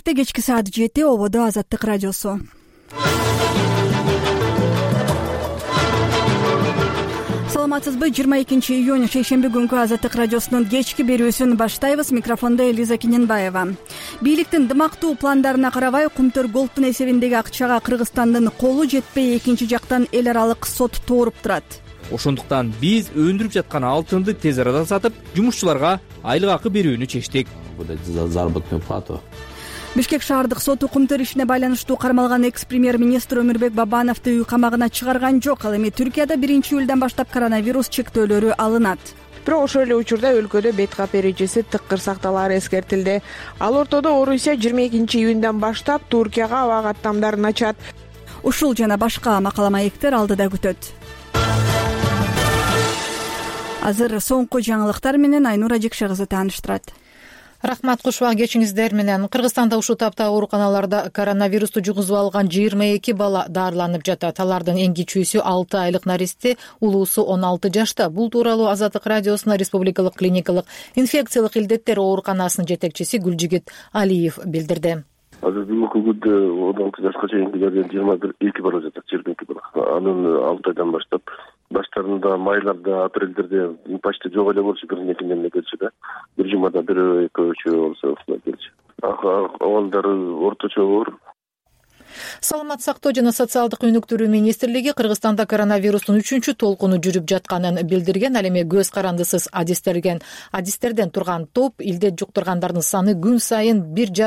Кечки саат 7 ободо Азаттык радиосу. Саламатсызбы? 22 июнь шейшемби күнгү Азаттык радиосунун кечки берүүсүн баштайбыз. Микрофондо Элиза Киненбаева. Бийликтин дымактуу пландарына карабай Кумтөр Голдтун эсебиндеги акчага Кыргызстандын колу жетпей экинчи жактан эл аралык сот тооруп турат. Ошондуктан биз өндүрүп жаткан алтынды тез арада сатып, жумушчуларга айлык акы берүүнү чечтик. Заработную плату. Бишкек шаардык соту Кумтөр ишине байланыштуу кармалган экс-премьер-министр Өмүрбек Бабановду үй камагына чыгарган жок. Ал эми Түркияда 1-июлдан баштап коронавирус чектөөлөрү алынат. Бирок ошол эле учурда өлкөдө бет кап эрежеси тыкыр сакталаары эскертилди. Ал ортодо Орусия 22-июндан баштап Туркияга аба каттамдарын ачат. Ушул жана башка макала маектер алдыда күтөт. Азыр соңку жаңылыктар менен Айнура Жекше кызы тааныштырат. Рахмат, кушубак кечиңиздер менен. Кыргызстанда ушул тапта ооруканаларда коронавирусту жугузуп алган 22 бала даарыланып жатат. Алардын эң кичүүсү 6 айлык наристе, улуусу 16 жашта. Бул тууралуу Азаттык радиосуна Республикалык клиникалык инфекциялык илдеттер ооруканасынын жетекчиси Гүлжигит Алиев билдирди. Азыр бүгүнкү күндө 16 жашка чейинкилерден 22 бала жатат, жергиликтүү бала. Анын 6 айдан баштап баштарында майларда, апрелдерде почти жок эле болчу, биринекинен келчү да. Бир жумада бир экөөчү болсо келчү. Абалдары орточо оор. Саламат сактоо жана социалдык өнүктүрүү министрлиги Кыргызстанда коронавирустун 3-чү толкуну жүрүп жатканын билдирген. Ал эми көз карандысыз адистерден турган топ илдет жуктургандардын саны күн сайын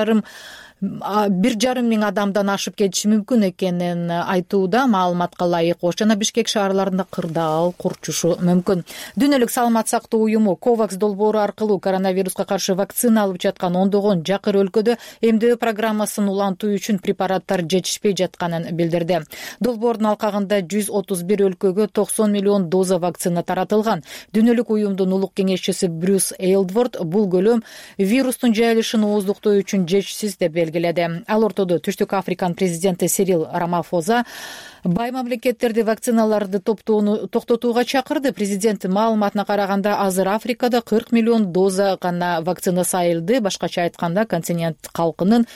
1,5 миң адамдан ашып кетиши мүмкүн экенин айтууда. Маалыматка ылайык Ош жана Бишкек шаарларында кырдаал курчушу мүмкүн. Дүйнөлүк саламат сактоо уюму COVAX долбоору аркылуу коронавируска каршы вакцина алып жаткан ондогон жакыр өлкөдө эмдөө программасын улантуу үчүн препараттар жетишпей жатканын билдирди. Долбоордун алкагында 131 өлкөгө 90 миллион доза вакцина таратылган. Дүйнөлүк уюмдун улук кеңешчиси Брюс Эйлдворд бул көлөм вирустун жайылышын ооздуктоо үчүн жетишсиз деп белгиледи. Ал ортодо Түштүк Африканын президенти Сирил Рамафоза бай мамлекеттерди вакциналарды токтотууга чакырды. Президент маалыматына караганда азыр Африкада 40 миллион доза гана вакцина сайылды. Башкача айтканда, континент калкынын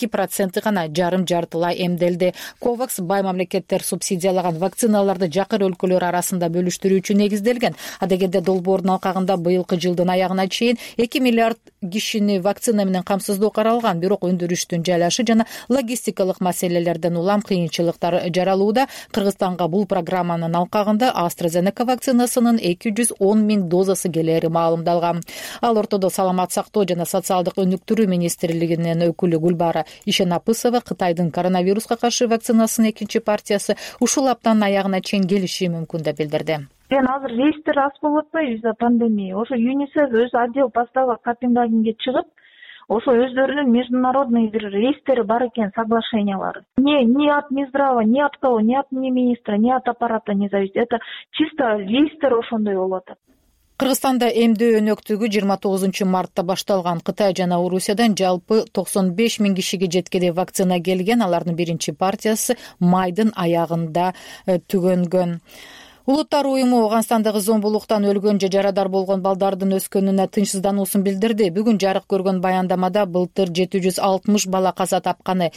2% гана жарым-жартылай эмделди. COVAX бай мамлекеттер субсидиялаган вакциналарды жакыр өлкөлөр арасында бөлүштүрүүчү негизделген. Адегенде долбоордун алкагында быйылкы жылдын аягына чейин 2 миллиард кишини вакцина менен камсыздоо каралган. Бирок өндүрүштүн жайлашы жана логистикалык маселелерден улам кыйынчылыктар жаралууда. Кыргызстанга бул программанын алкагында AstraZeneca вакцинасынын 210 миң дозасы келери маалымдалган. Ал ортодо саламат сактоо жана социалдык өнүктүрүү министрлигинин өкүлү Гүлбара Ишенапысова Кытайдын коронавируска каршы вакцинасынын экинчи партиясы ушул аптанын аягына чейин келиши мүмкүн деп билдирди. Азыр рейстер аз болуп атпайбы из-за пандемия. Ошо ЮНИСЕФ өз отдел поставок Копенгагенге чыгып, ошо өздөрүнүн международный бир рейстери бар экен, соглашениялары. Ни от Минздрава, ни от кого, ни от министра, ни от аппарата не зависит. Это чисто рейстер ошондой болуп атат. Кыргызстанда эмдөө өнөктүгү 29 мартта башталган. Кытай жана Орусиядан жалпы 95 миң кишиге жеткиде вакцина келген. Алардын биринчи партиясы майдын аягында түгөнгөн. Улуттар уюму Ооганстандагы зомбулуктан өлгөн же жарадар болгон балдардын өскөнүнө тынчсыздануусун билдирди. Бүгүн жарык көргөн баяндамада былтыр 760 бала каза тапканы,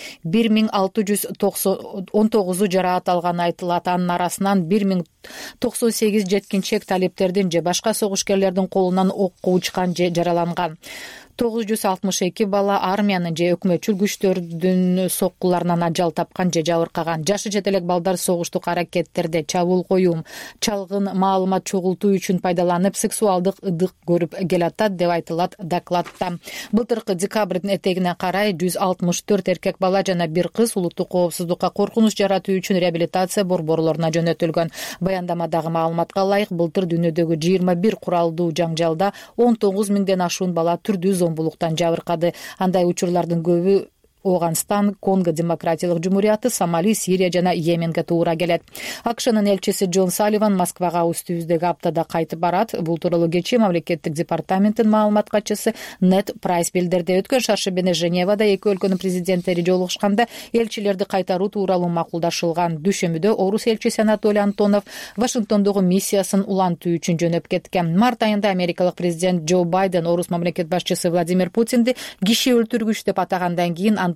1619 жараат алганы айтылат. Анын арасынан 1098 жеткинчек талиптердин же башка согушкерлердин колунан окко учкан же жараланган. 962 бала армиянын же өкмөтчүл күчтөрдүн соккуларынан ажал тапкан же жабыркаган. Жашы жете элек балдар согуштук аракеттерде чабуул коюм, чалгын маалымат чогултуу үчүн пайдаланып, сексуалдык ыдык көрүп келатат деп айтылат докладта. Былтыркы декабрдын этегине карай 164 эркек бала жана бир кыз улуттук коопсуздукка коркунуч жаратуу үчүн реабилитация борборлоруна жөнөтүлгөн. Баяндамадагы маалыматка ылайык, былтыр дүйнөдөгү 21 куралдуу жаңжалда 19 миңден ашуун бала түрдүү зомбулуктан жабыркады. Андай учурлардын көбү Ооганстан, Конго Демократиялык Жумурияты, Сомали, Сирия жана Йеменге туура келет. АКШнын элчиси Джон Салливан Москвага үстүбүздөгү аптада кайтып барат. Бул тууралуу кечээ мамлекеттик департаменттин маалымат катчысы Нет Прайс билдирди. Өткөн шаршембиде Женевада эки өлкөнүн президенттери жолугушканда элчилерди кайтаруу тууралуу макулдашылган. Дүйшөмбүдө Орус элчиси Анатолий Антонов Вашингтондогу миссиясын улантуу үчүн жөнөп кеткен. Март айында америкалык президент Джо Байден Орус мамлекет башчысы Владимир Путинди киши өлтүргүч деп атагандан кийин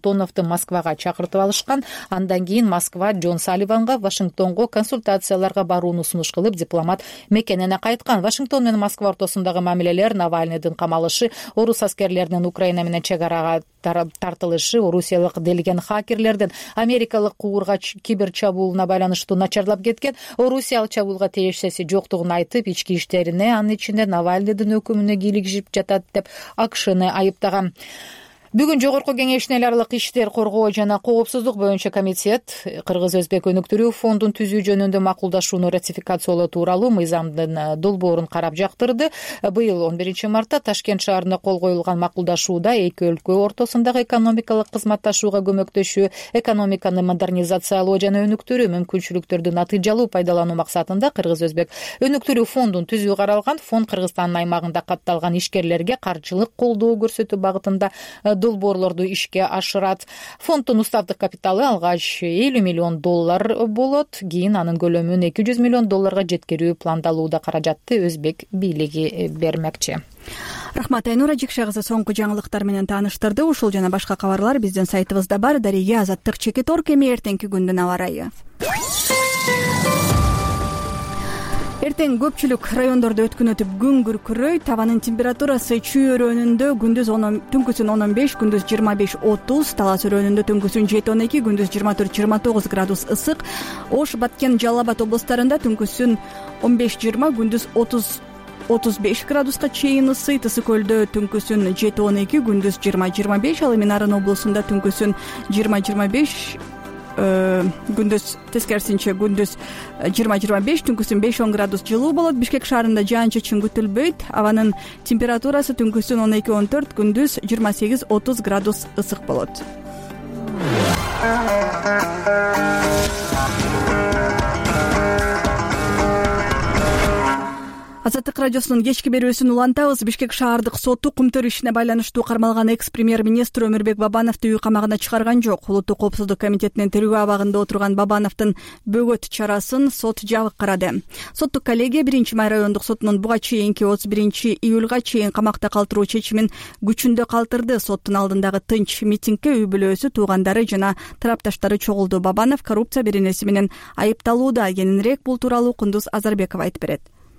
Антоновду Москвага чакыртып алышкан. Андан кийин Москва Джон Салливанга Вашингтонго консультацияларга барууну сунуш кылып, дипломат мекенине кайткан. Вашингтон менен Москва ортосундагы мамилелер, Навальныйдын камалышы, орус аскерлеринин Украина менен чек арага тартылышы, орусиялык делген хакерлердин америкалык куурга кибер чабуулуна байланыштуу начарлап кеткен. Орусия ал чабуулга тиешеси жоктугун айтып, ички иштерине, анын ичинде Навальныйдын өкүмүнө кийлигишип жатат деп АКШны айыптаган. Бүгүн Жогорку кеңештин эл аралык иштер коргоо жана коопсуздук боюнча комитет Кыргыз-Өзбек өнүктүрүү фондун түзүү жөнүндө макулдашууну ратификациялоо тууралуу мыйзамдын долбоорун карап жактырды. Быйыл 11 мартта Ташкент шаарында кол коюлган макулдашууда эки өлкө ортосундагы экономикалык кызматташууга көмөктөшүү, экономиканы модернизациялоо жана өнүктүрүү мүмкүнчүлүктөрдү натыйжалуу пайдалануу максатында Кыргыз-Өзбек өнүктүрүү фондун түзүү каралган. Фонд Кыргызстандын аймагында катталган ишкерлерге каржылык колдоо көрсөтүү багытында долбоорлорду ишке ашырат. Фонддун уставдык капиталы алгач $50 миллион болот. Кийин анын көлөмүн $200 миллион жеткирүү пландалууда. Каражатты Өзбек бийлиги бермекчи. Рахмат, Айнура Жикша кызы соңку жаңылыктар менен тааныштырды. Ушул жана башка кабарлар биздин сайтыбызда бар. Дареге Азаттык Чекитор. Эми эртеңки күндүн аба ырайы. Эртең көпчүлүк райондордо өткүн өтүп күн күркүрөйт. Табанын температурасы Чүй өрөөнүндө түнкүсүн 15, күндүз 25-30, Талас өрөөнүндө түнкүсүн 7-12, күндүз 24-29 градус ысык. Ош, Баткен, Жалал Абад облустарында түнкүсүн 15-20, күндүз 30-35 градуска чейин ысыйт. Ысык көлдө түнкүсүн 7-12, күндүз 20-25, ал эми Нарын облусунда түнкүсүн 20-25, күндүз тескерисинче күндүз 20-25, түнкүсүн 5-10 градус жылуу болот. Бишкек шаарында жаан-чачын күтүлбөйт. Абанын температурасы түнкүсүн 12-14, күндүз 28-30 градус ысык болот. Азаттык радиосунун кечки берүүсүн улантабыз. Бишкек шаардык соту кумтөр ишине байланыштуу кармалган экс-премьер-министр Өмүрбек Бабановду үй камагына чыгарган жок. Улуттук коопсуздук комитетинин тергөө абагында отурган Бабановдун бөгөт чарасын сот жабык карады. Соттук коллегия 1-май райондук сотунун буга чейинки 31-июлга чейин камакта калтыруу чечимин күчүндө калтырды. Соттун алдындагы тынч митингге үй бүлөсү, туугандары жана тарапташтары чогулду. Бабанов коррупция беренеси менен айыпталууда. Кененирээк бул тууралуу Кундуз Азарбеков айтып берет.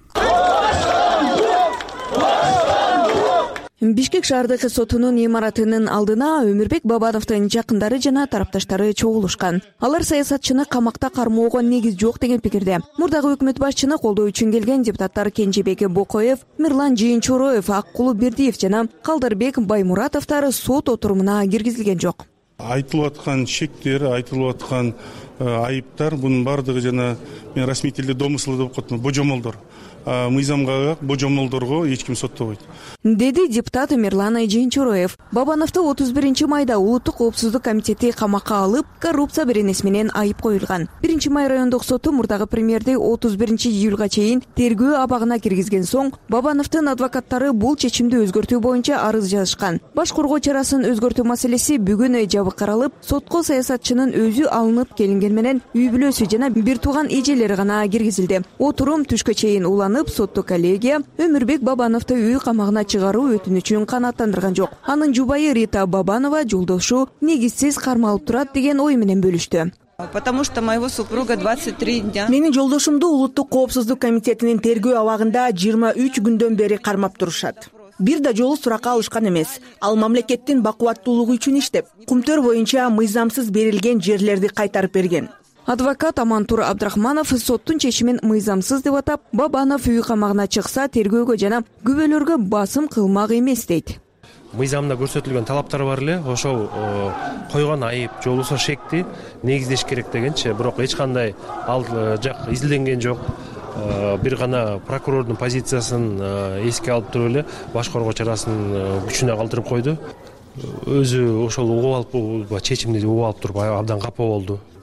Бишкек шаардык сотунун имаратынын алдына Өмүрбек Бабановдун жакындары жана тарапташтары чогулушкан. Алар саясатчыны камакта кармоого негиз жок деген пикирде. Мурдагы өкмөт башчыны колдоо үчүн келген депутаттар Кенжебек Бокоев, Мирлан Жыйынчороев, Аккулу Бердиев жана Калдарбек Баймуратовдор сот отурумуна киргизилген жок. Айтылып аткан шектер, айтылып аткан айыптар, бунун бардыгы жана мен расмий тилде домыслы деп коет, божомолдор. Мыйзамга божомолдорго эч ким соттобойт, деди депутат Мирлан Жыйынчороев. Бабановду 31-майда улуттук коопсуздук комитети камакка алып, коррупция беренеси менен айып коюлган. 1-май райондук соту мурдагы премьерди 31-июлга чейин тергөө абагына киргизген соң, Бабановдун адвокаттары бул чечимди өзгөртүү боюнча арыз жазышкан. Баш коргоо чарасын өзгөртүү маселеси бүгүн жабык каралып, сотко саясатчынын өзү алынып келинген менен үй бүлөсү жана бир тууган эжелери гана киргизилди. Отурум түшкө чейин уланып, соттук коллегия Өмүрбек Бабановду үй камагына чыгаруу өтүнүчүн канааттандырган жок. Анын жубайы Рита Бабанова жолдошу негизсиз кармалып турат деген ой менен бөлүштү. Потому что моего супруга 23 дня. Менин жолдошумду улуттук коопсуздук комитетинин тергөө абагында 23 күндөн бери кармап турушат. Бир да жолу суракка алышкан эмес. Ал мамлекеттин бакубаттуулугу үчүн иштеп, кумтөр боюнча мыйзамсыз берилген жерлерди кайтарып берген. Адвокат Амантур Абдрахманов соттун чечимин мыйзамсыз деп атап, Бабанов үй камагына чыкса тергөөгө жана күбөлөргө басым кылмак эмес дейт. Мыйзамда көрсөтүлгөн талаптар бар эле, ошол койгон айып же болбосо шекти негиздеш керек дегенчи, бирок эч кандай ал жак изилденген жок. Бир гана прокурордун позициясын эске алып туруп эле баш коргоо чарасын күчүнө калтырып койду. Өзү ошол угуп алып, чечимди угуп алып туруп абдан капа болду.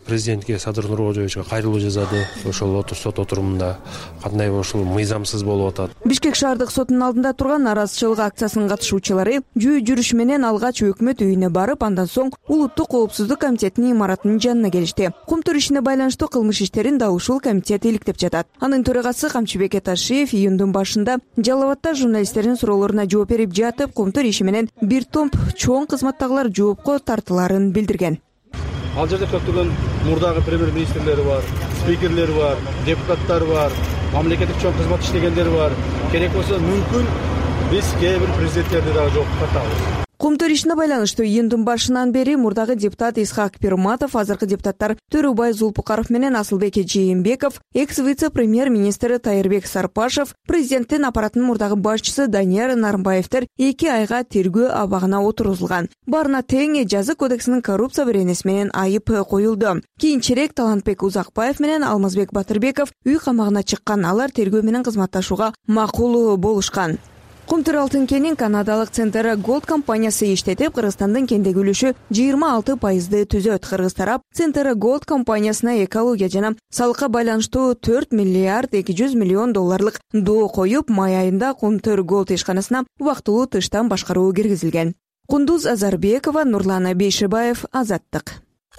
президентке Садыр Нуркожоевичке кайрылуу жасады. Ошол сот отурумунда кандай ушул мыйзамсыз болуп атат. Бишкек шаардык сотунун алдында турган нараазычылык акциясынын катышуучулары жөө жүрүш менен алгач өкмөт үйүнө барып, андан соң улуттук коопсуздук комитетинин имаратынын жанына келишти. Кумтур ишине байланыштуу кылмыш иштерин да ушул комитет иликтеп жатат. Анын төрагасы Камчыбек Эташиев июндун башында Жалал Абадта журналисттердин суроолоруна жооп берип жатып, Кумтур иши менен бир топ чоң кызматтагылар жоопко тартыларын билдирген. Ал жерде көптөгөн мурдагы премьер-министрлери бар, спикерлери бар, депутаттар бар, мамлекеттик чоң кызмат иштегендер бар. Керек болсо мүмкүн биз кээ бир президенттерди дагы жоопко тартабыз. Кумтур ишине байланыштуу июндун башынан бери мурдагы депутат Исхак Пирматов, азыркы депутаттар Төрөбай Зулпукаров менен Асылбек Жээнбеков, экс-вице-премьер-министри Тайырбек Сарпашев, президенттин аппаратынын мурдагы башчысы Данияр Нарымбаевдер 2 айга тергөө абагына отурулган. Барына тең жаза кодексинин коррупция беренеси менен айып коюлду. Кийинчерээк Талантбек Узакбаев менен Алмазбек Батырбеков үй камагына чыккан. Алар тергөө менен кызматташууга макул болушкан. Кумтур алтын кенин канадалык Центра Голд компаниясы иштетип, Кыргызстандын кендеги үлүшү 26% түзөт. Кыргыз тарап Центра Голд компаниясына экология жана салыкка байланыштуу 4 миллиард 200 миллион долларлык доо коюп, май айында Кумтур Голд ишканасына убактылуу тыштан башкаруу киргизилген. Кундуз Азарбекова, Нурлан Бейшебаев, Азаттык.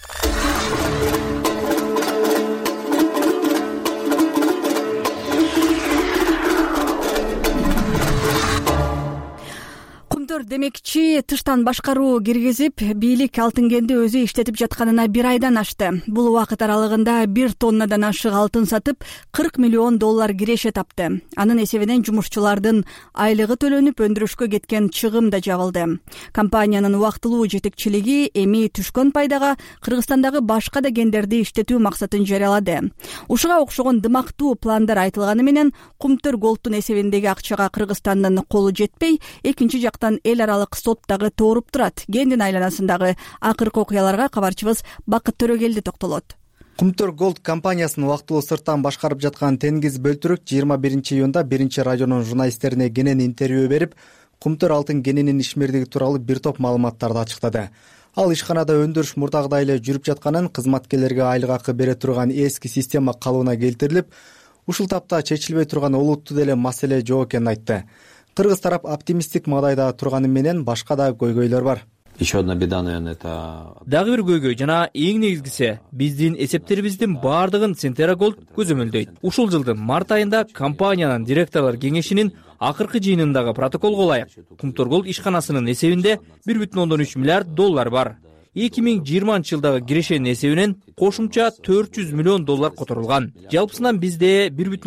Демекчи тыштан башкаруу киргизип, бийлик алтын кенди өзү иштетип жатканына 1 айдан ашты. Бул убакыт аралыгында 1 тоннадан ашык алтын сатып, 40 миллион доллар киреше тапты. Анын эсебинен жумушчулардын айлыгы төлөнүп, өндүрүшкө кеткен чыгым да жабылды. Компаниянын убактылуу жетекчилиги эми түшкөн пайдага Кыргызстандагы башка да кендерди иштетүү максатын жарыялады. Ушуга окшогон дымактуу пландар айтылганы менен Кумтур Голдтун эсебиндеги акчага Кыргызстандын колу жетпей, экинчи жактан эл аралык сот дагы тооруп турат. Кендин айланасындагы акыркы окуяларга кабарчыбыз Бакыт Төрөгелди токтолот. Кумтур Голд компаниясын убактылуу сырттан башкарып жаткан Тенгиз Бөлтүрүк 21 июнда 1 радионун журналисттерине кенен интервью берип, Кумтур алтын кенинин ишмердиги тууралуу бир топ маалыматтарды ачыктады. Ал ишканада өндүрүш мурдагыдай эле жүрүп жатканын, кызматкерлерге айлык акы бере турган эски система калыбына келтирилип, ушул тапта чечилбей турган олуттуу деле маселе жок экенин айтты. Кыргыз тарап оптимисттик магдайда турганы менен башка да көйгөйлөр бар. Еще одна беда, наверное, это... Дагы бир көйгөй жана эң негизгиси биздин эсептерибиздин баардыгын Центра Голд көзөмөлдөйт. Ушул жылдын март айында компаниянын директорлор кеңешинин акыркы жыйынындагы протоколго ылайык Кумтур Голд ишканасынын эсебинде 1,3 миллиард доллар бар. 2020 жылдагы кирешенин эсебинен кошумча 400 миллион доллар которулган. Жалпысынан бизде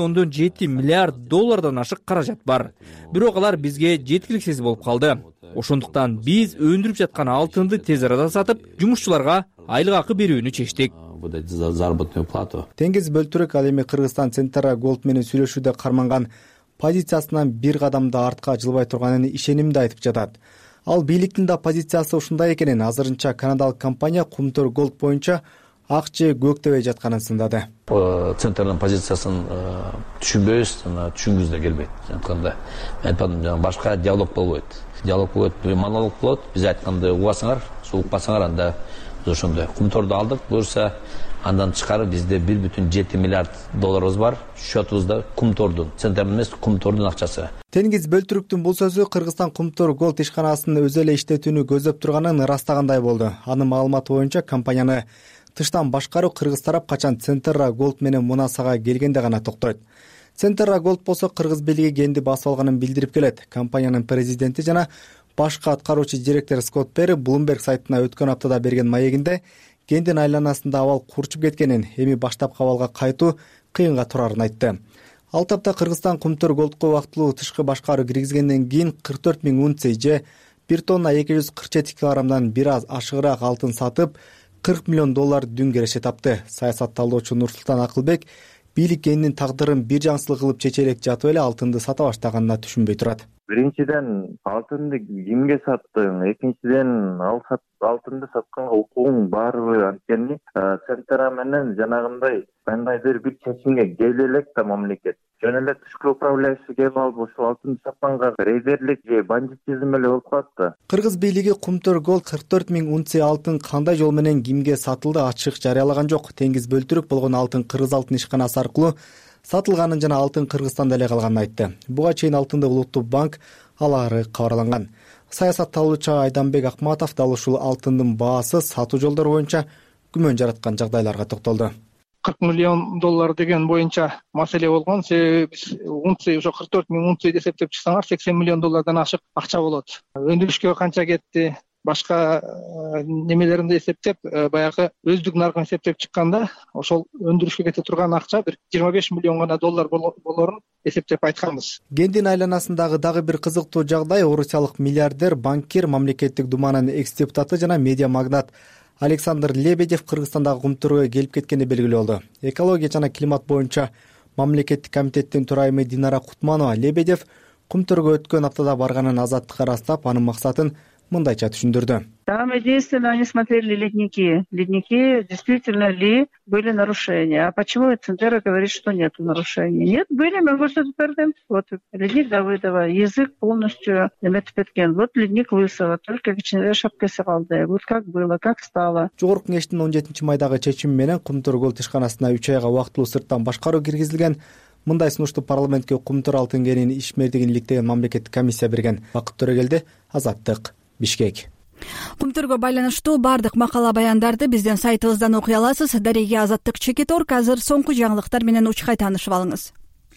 1,7 миллиард доллардан ашык каражат бар. Бирок алар бизге жеткиликсиз болуп калды. Ошондуктан биз өндүрүп жаткан алтынды тез арада сатып, жумушчуларга айлык акы берүүнү чечтик. Заработную плату. Тенгиз Бөлтүрүк ал эми Кыргызстан Центра Голд менен сүйлөшүүдө карманган позициясынан бир кадам да артка жылбай турганын ишенимде айтып жатат. Ал бийликтин да позициясы ушундай экенин, азырынча канадалык компания Кумтур Голд боюнча ак же көк дебей жатканын сындады. Центрдин позициясын түшүнбөйбүз, түшүнгүбүз да келбейт. Антканда мен айтпадым, башка диалог болбойт. Диалог болот, монолог болот. Биз айтканды угасаңар, укпасаңар, анда ошондой. Кумтурду алдык, буюрса андан тышкары бизде 1,7 миллиард долларыбыз бар. Счетубузда Кумтурдун, Центрдин эмес, Кумтурдун акчасы. Тенгиз Бөлтүрүктүн бул сөзү Кыргызстан Кумтур Голд ишканасын өзү эле иштетүүнү көздөп турганын ырастагандай болду. Анын маалыматы боюнча компанияны тыштан башкаруу Кыргыз тарап качан Центра Голд менен мунасага келгенде гана токтойт. Центра Голд болсо Кыргыз бийлиги кенди басып алганын билдирип келет. Компаниянын президенти жана башкы аткаруучу директор Скотт Перри Bloomberg сайтына өткөн аптада берген маегинде кендин айланасында абал курчуп кеткенин, эми баштапкы абалга кайтуу кыйынга турарын айтты. Ал тапта Кыргызстан Кумтур Голдко убактылуу тышкы башкаруу киргизгенден кийин 44 000 унция же 1 тонна 247 килограммдан бир аз ашыгыраак алтын сатып 40 миллион доллар дүн кереше тапты. Саясат талдоочу Нурсултан Акылбек бийлик кендин тагдырын бир жаңсылык кылып чече элек жатып эле алтынды сата баштаганына түшүнбөй турат. биринчиден алтынды кимге саттың, экинчиден алтынды сатканга укугуң барбы? Анткени Центра менен жанагындай кандайдыр бир чечимге келе элек да мамлекет жөн эле тышкы управляющий келип алып ушул алтынды сатканга рейдерлик же бандитизм эле болуп калат да. Кыргыз бийлиги Кумтөр Голд 44 000 унция алтын кандай жол менен кимге сатылды ачык жарыялаган жок. Теңиз бөлтүрүк болгон алтын Кыргыз алтын ишканасы аркылуу сатылганын жана алтын Кыргызстанда эле калганын айтты. Буга чейин алтынды Улуттук банк алары кабарланган. Саясатталуучу Айданбек Акматов дал ушул алтындын баасы сатуу жолдору боюнча күмөн жараткан жагдайларга токтолду. $40 миллион деген боюнча маселе болгон. Себеби биз унция ошо 44 000 унция эсептеп чыксаңар $80 миллион ашык акча болот. Өндүрүшкө канча кетти, башка немелеринди эсептеп, баягы өздүк наркын эсептеп чыкканда, ошол өндүрүшкө кете турган акча бир $25 миллион гана болорун эсептеп айтканбыз. Гендин айланасындагы дагы бир кызыктуу жагдай орусиялык миллиардер, банкир, мамлекеттик думанын экс-депутаты жана медиа магнат Александр Лебедев Кыргызстандагы Кумтөргө келип кеткени белгилүү болду. Экология жана климат боюнча мамлекеттик комитеттин төрайымы Динара Кутманова Лебедев Кумтөргө өткөн аптада барганын Азаттыкка ырастап, анын максатын мындайча түшүндүрдү. Там единственное, они смотрели ледники. Ледники, действительно ли были нарушения. А почему Центера говорит, что нет нарушений? Нет, были, мы көрсөтүп. Вот ледник Давыдова, язык полностью эметип кеткен. Вот ледник Лысова, только кичинекей шапкасы калды. Вот как было, как стало. Жогорку кеңештин 17 майдагы чечими менен Кумтөр Голд ишканасына 3 айга убактылуу сырттан башкаруу киргизилген. Мындай сунушту парламентке Кумтөр алтын кенинин ишмердигин иликтеген мамлекеттик комиссия берген. Бакыт Төрөгелди, Азаттык, Бишкек. Кумтөргө байланыштуу бардык макала баяндарды биздин сайтыбыздан окуй аласыз. Дареге Азаттык Чекет.org. Азыр соңку жаңылыктар менен учкай таанышып алыңыз.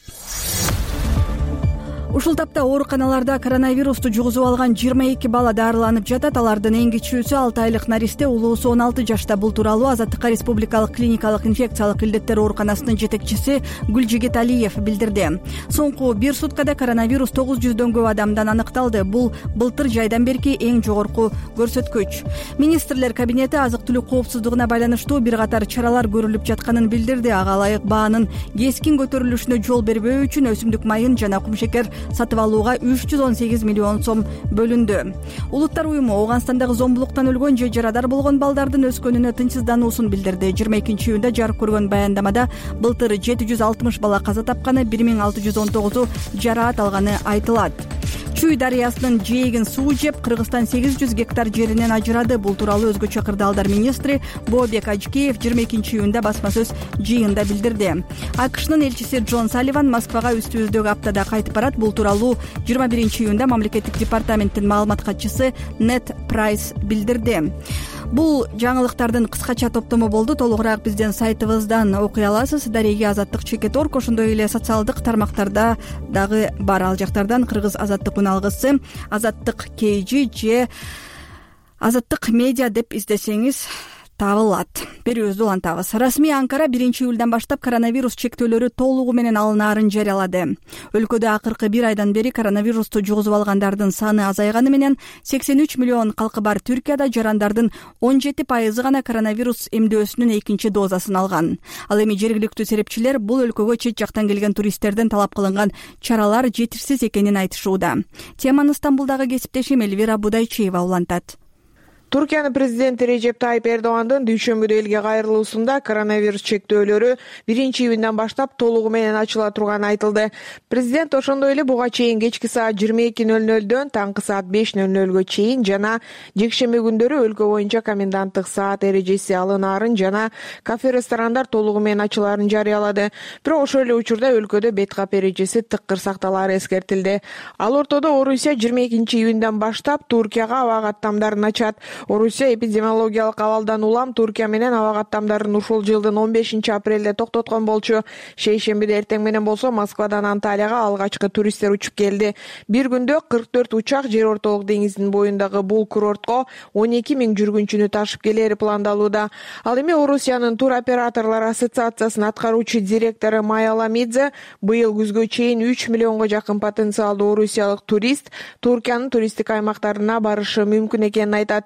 Ушул тапта ооруканаларда коронавирусту жугузуп алган 22 бала дарыланып жатат. Алардын эң кичүүсү 6 айлык наристе, улуусу 16 жашта. Бул тууралуу Азаттыкка Республикалык клиникалык инфекциялык илдеттер ооруканасынын жетекчиси Гүлжигит Алиев билдирди. Соңку бир суткада коронавирус 900дөн көп адамдан аныкталды. Бул былтыр жайдан берки эң жогорку көрсөткүч. Министрлер кабинети азык-түлүк коопсуздугуна байланыштуу бир катар чаралар көрүлүп жатканын билдирди. Ага ылайык баанын кескин көтөрүлүшүнө жол бербөө үчүн өсүмдүк майын жана кумшекер сатып алууга 318 миллион сом бөлүндү. Улуттар уюму Ооганстандагы зомбулуктан өлгөн же жарадар болгон балдардын өскөнүнө тынчсыздануусун билдирди. 22-июнда жарык көргөн баяндамада былтыр 760 бала каза тапканы, 1619-у жараат алганы айтылат. Чүй дарыясынын жээгин суу жеп, Кыргызстан 800 гектар жеринен ажырады. Бул тууралуу өзгөчө кырдаалдар министри Бообек Ажкеев 22-июнда басма сөз жыйында билдирди. АКШнын элчиси Джон Салливан Москвага үстүбүздөгү аптада кайтып барат. Бул тууралуу 21-июнда мамлекеттик департаменттин маалымат катчысы Нет Прайс билдирди. Бул жаңылыктардын кыскача топтому болду. Толугураак биздин сайтыбыздан окуй аласыз. Дареге Азаттык Чекет.org. Ошондой эле социалдык тармактарда дагы бар. Ал жактардан Кыргыз Азаттык үналгысы, Азаттык KG же Азаттык медиа деп издесеңиз табылат. Берүүбүздү улантабыз. Расмий Анкара 1-июлдан баштап коронавирус чектөөлөрү толугу менен алынаарын жарыялады. Өлкөдө акыркы бир айдан бери коронавирусту жугузуп алгандардын саны азайганы менен 83 миллион калкы бар Түркияда жарандардын 17% гана коронавирус эмдөөсүнүн экинчи дозасын алган. Ал эми жергиликтүү серепчилер бул өлкөгө чет жактан келген туристтерден талап кылынган чаралар жетишсиз экенин айтышууда. Теманы Стамбулдагы кесиптешим Эльвира Будайчиева улантат. Туркиянын президенти Режеп Тайип Эрдогандын дүйшөмбүдө элге кайрылуусунда коронавирус чектөөлөрү 1-июндан баштап толугу менен ачыла турганы айтылды. Президент ошондой эле буга чейин кечки саат 22:00дөн таңкы саат 5:00га чейин жана жекшемби күндөрү өлкө боюнча коменданттык саат эрежеси алынаарын жана кафе-ресторандар толугу менен ачылаарын жарыялады. Бирок ошол эле учурда өлкөдө бет кап эрежеси тыкыр сакталаары эскертилди. Ал ортодо Орусия 22-июндан баштап Туркияга аба каттамдарын ачат. Орусия эпидемиологиялык абалдан улам Туркия менен аба каттамдарын ушул жылдын 15-апрелде токтоткон болчу. Шейшембиде эртең менен болсо Москвадан Анталияга алгачкы туристтер учуп келди. Бир күндө 44 учак жер ортолук деңиздин боюндагы бул курортко 12 000 жүргүнчүнү ташып келери пландалууда. Ал эми Орусиянын туроператорлор ассоциациясынын аткаруучу директору Майя Ламидзе быйыл күзгө чейин 3 миллионго жакын потенциалдуу орусиялык турист Туркиянын туристтик аймактарына барышы мүмкүн экенин айтат.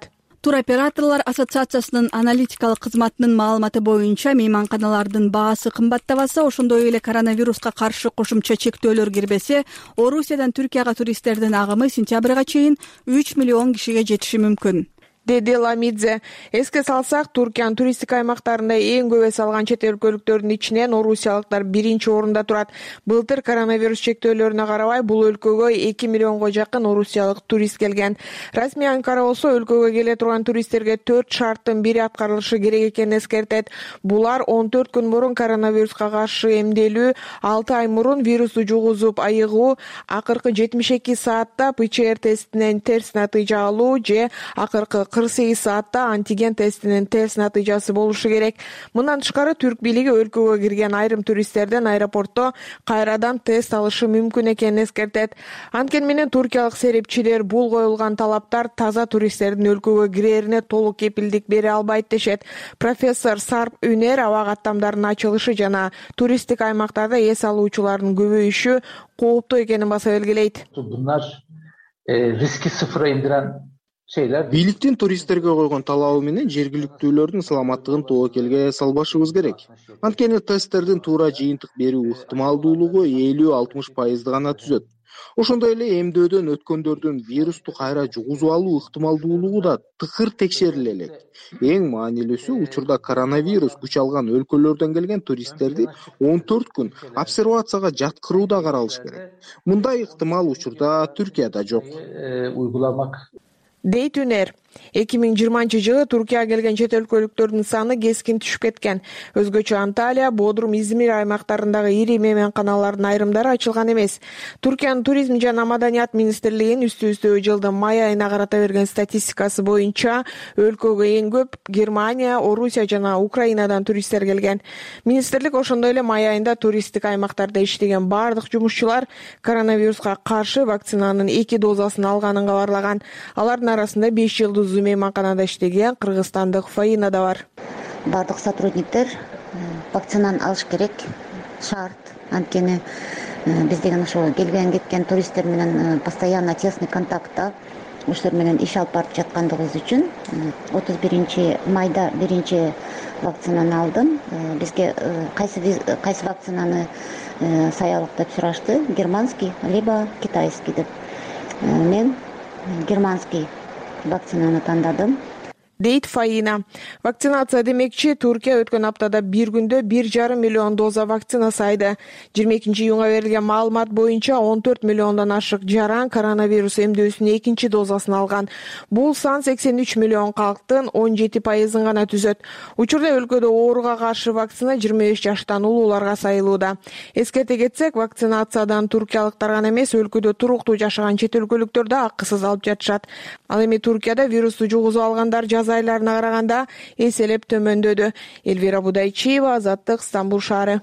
Туроператорлор ассоциациясынын аналитикалык кызматынын маалыматы боюнча мейманканалардын баасы кымбаттабаса, ошондой эле коронавируска каршы кошумча чектөөлөр кирбесе, Орусиядан Түркияга туристтердин агымы сентябрга чейин 3 миллион кишиге жетиши мүмкүн, деди Ламидзе. Эске салсак, Туркиянын туристтик аймактарында эң көп эс алган чет өлкөлүктөрдүн ичинен орусиялыктар 1-орунда турат. Былтыр коронавирус чектөөлөрүнө карабай бул өлкөгө 2 миллионго жакын орусиялык турист келген. Расмий Анкара болсо өлкөгө келе турган туристтерге 4 шарттын бири аткарылышы керек экенин эскертет. Булар 14 күн мурун коронавируска каршы эмделүү, 6 ай мурун вирусту жугузуп айыгуу, акыркы 72 саатта ПЦР тестинен терс натыйжа алуу же акыркы 48 саатта антиген тестинин терс натыйжасы болушу керек. Мындан тышкары түрк бийлиги өлкөгө кирген айрым туристтерден аэропортто кайрадан тест алышы мүмкүн экенин эскертет. Анткени менен туркиялык серепчилер бул коюлган талаптар таза туристтердин өлкөгө кирерине толук кепилдик бере албайт дешет. Профессор Сарп Үнер аба каттамдарынын ачылышы жана туристтик аймактарда эс алуучулардын көбөйүшү кооптуу экенин баса белгилейт. Riski sıfıra indiren şeyler. Бийликтин туристтерге койгон талабы менен жергиликтүүлөрдүн саламаттыгын тобокелге салбашыбыз керек. Анткени тесттердин туура жыйынтык берүү ыктымалдуулугу 50-60% гана түзөт. Ошондой эле эмдөөдөн өткөндөрдүн вирусту кайра жугузуп алуу ыктымалдуулугу да тыкыр текшериле элек. Эң маанилүүсү, учурда коронавирус күч алган өлкөлөрдөн келген туристтерди 14 күн обсервацияга жаткырууда каралыш керек. Мындай ыктымал учурда Түркияда жок. Uygulamak дейт Үнер. 2020-жылы Туркияга келген чет өлкөлүктөрдүн саны кескин түшүп кеткен. Өзгөчө Анталия, Бодрум, Измир аймактарындагы ири мейманканалардын айрымдары ачылган эмес. Туркиянын туризм жана маданият министрлигинин үстү жылдын май айына карата берген статистикасы боюнча өлкөгө эң көп Германия, Орусия жана Украинадан туристтер келген. Министрлик ошондой эле май айында туристтик аймактарда иштеген бардык жумушчулар коронавируска каршы вакцинанын 2 дозасын алганын кабарлаган. Алардын арасында 5 жылдуу мейманканада иштеген кыргызстандык Фаина да бар. Бардык сотрудниктер вакцинаны алыш керек, шарт. Анткени биз деген ошо келген кеткен туристтер менен постоянно тесный контактта, ошолор менен иш алып барып жаткандыгыбыз үчүн 31 майда биринчи вакцинаны алдым. Бизге кайсы вакцинаны саялык деп сурашты, германский либо китайский деп. Мен германский вакцинаны тандадым, дейт Фаина. Вакцинация демекчи, Туркия өткөн аптада бир күндө 1,5 миллион доза вакцина сайды. 22-июнга берилген маалымат боюнча 14 миллиондон ашык жаран коронавирус эмдөөсүнүн экинчи дозасын алган. Бул сан 83 миллион калктын 17% гана түзөт. Учурда өлкөдө ооруга каршы вакцина 25 жаштан улууларга сайылууда. Эскерте кетсек, вакцинациядан туркиялыктар гана эмес, өлкөдө туруктуу жашаган чет өлкөлүктөр да акысыз алып жатышат. Ал эми Туркияда вирусту жугузуп алгандар жаз айларына караганда эселеп төмөндөдү. Элвира Будайчиева, Азаттык, Стамбул шаары.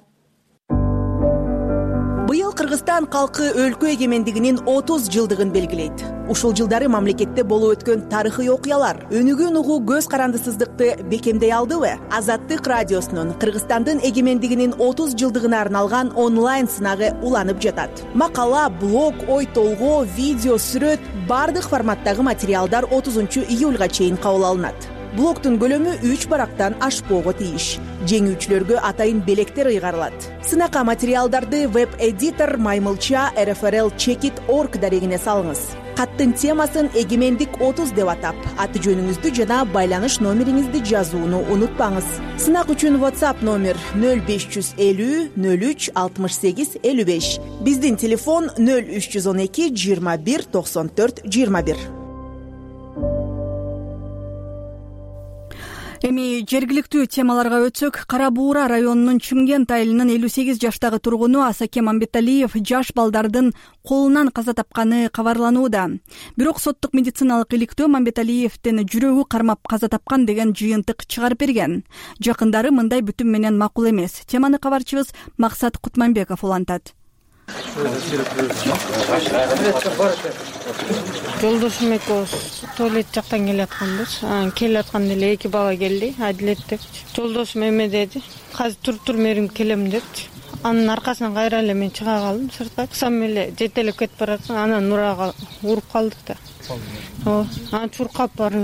Быйыл Кыргызстан калкы өлкө эгемендигинин 30 жылдыгын белгилейт. Ушул жылдары мамлекетте болуп өткөн тарыхый окуялар өнүгүүн угуу көз карандысыздыкты бекемдей алдыбы? Азаттык радиосунун Кыргызстандын эгемендигинин 30 жылдыгына арналган онлайн сынагы уланып жатат. Макала, блог, ой толгоо, видео, сүрөт бардык форматтагы материалдар 30-июлга чейин кабыл алынат. Блогтун көлөмү 3 барактан ашпоого тийиш. Жеңүүчүлөргө атайын белектер ыйгарылат. Сынакка материалдарды веб-эдитор Маймылча rfrl-checkit.org дарегине салыңыз. Каттын темасын эгемендик 30 деп атап, аты жөнүңүздү жана байланыш номериңизди жазууну унутпаңыз. Сынак үчүн WhatsApp номер 0550 03 68 55. Биздин телефон 0312 21 94 21. Эми жергиликтүү темаларга өтсөк, Кара Буура районунун Чүмгент айылынын 58 жаштагы тургуну Асакен Мамбеталиев жаш балдардын колунан каза тапканы кабарланууда. Бирок соттук медициналык иликтөө Мамбеталиевдин жүрөгү кармап каза тапкан деген жыйынтык чыгарып берген. Жакындары мындай бүтүм менен макул эмес. Теманы кабарчыбыз Максат Кутманбеков улантат. Жолдошум экөөбүз туалет жактан келатканбыз. Келатканда эле эки бала келди, Адилет деп. Жолдошум эме деди, азыр тур мерим келем депчи. Анын аркасынан кайра эле мен чыга калдым сыртка. Сам эле жетелеп кетип баратсың, анан нурага уруп калдык да. Анан чуркап барып эле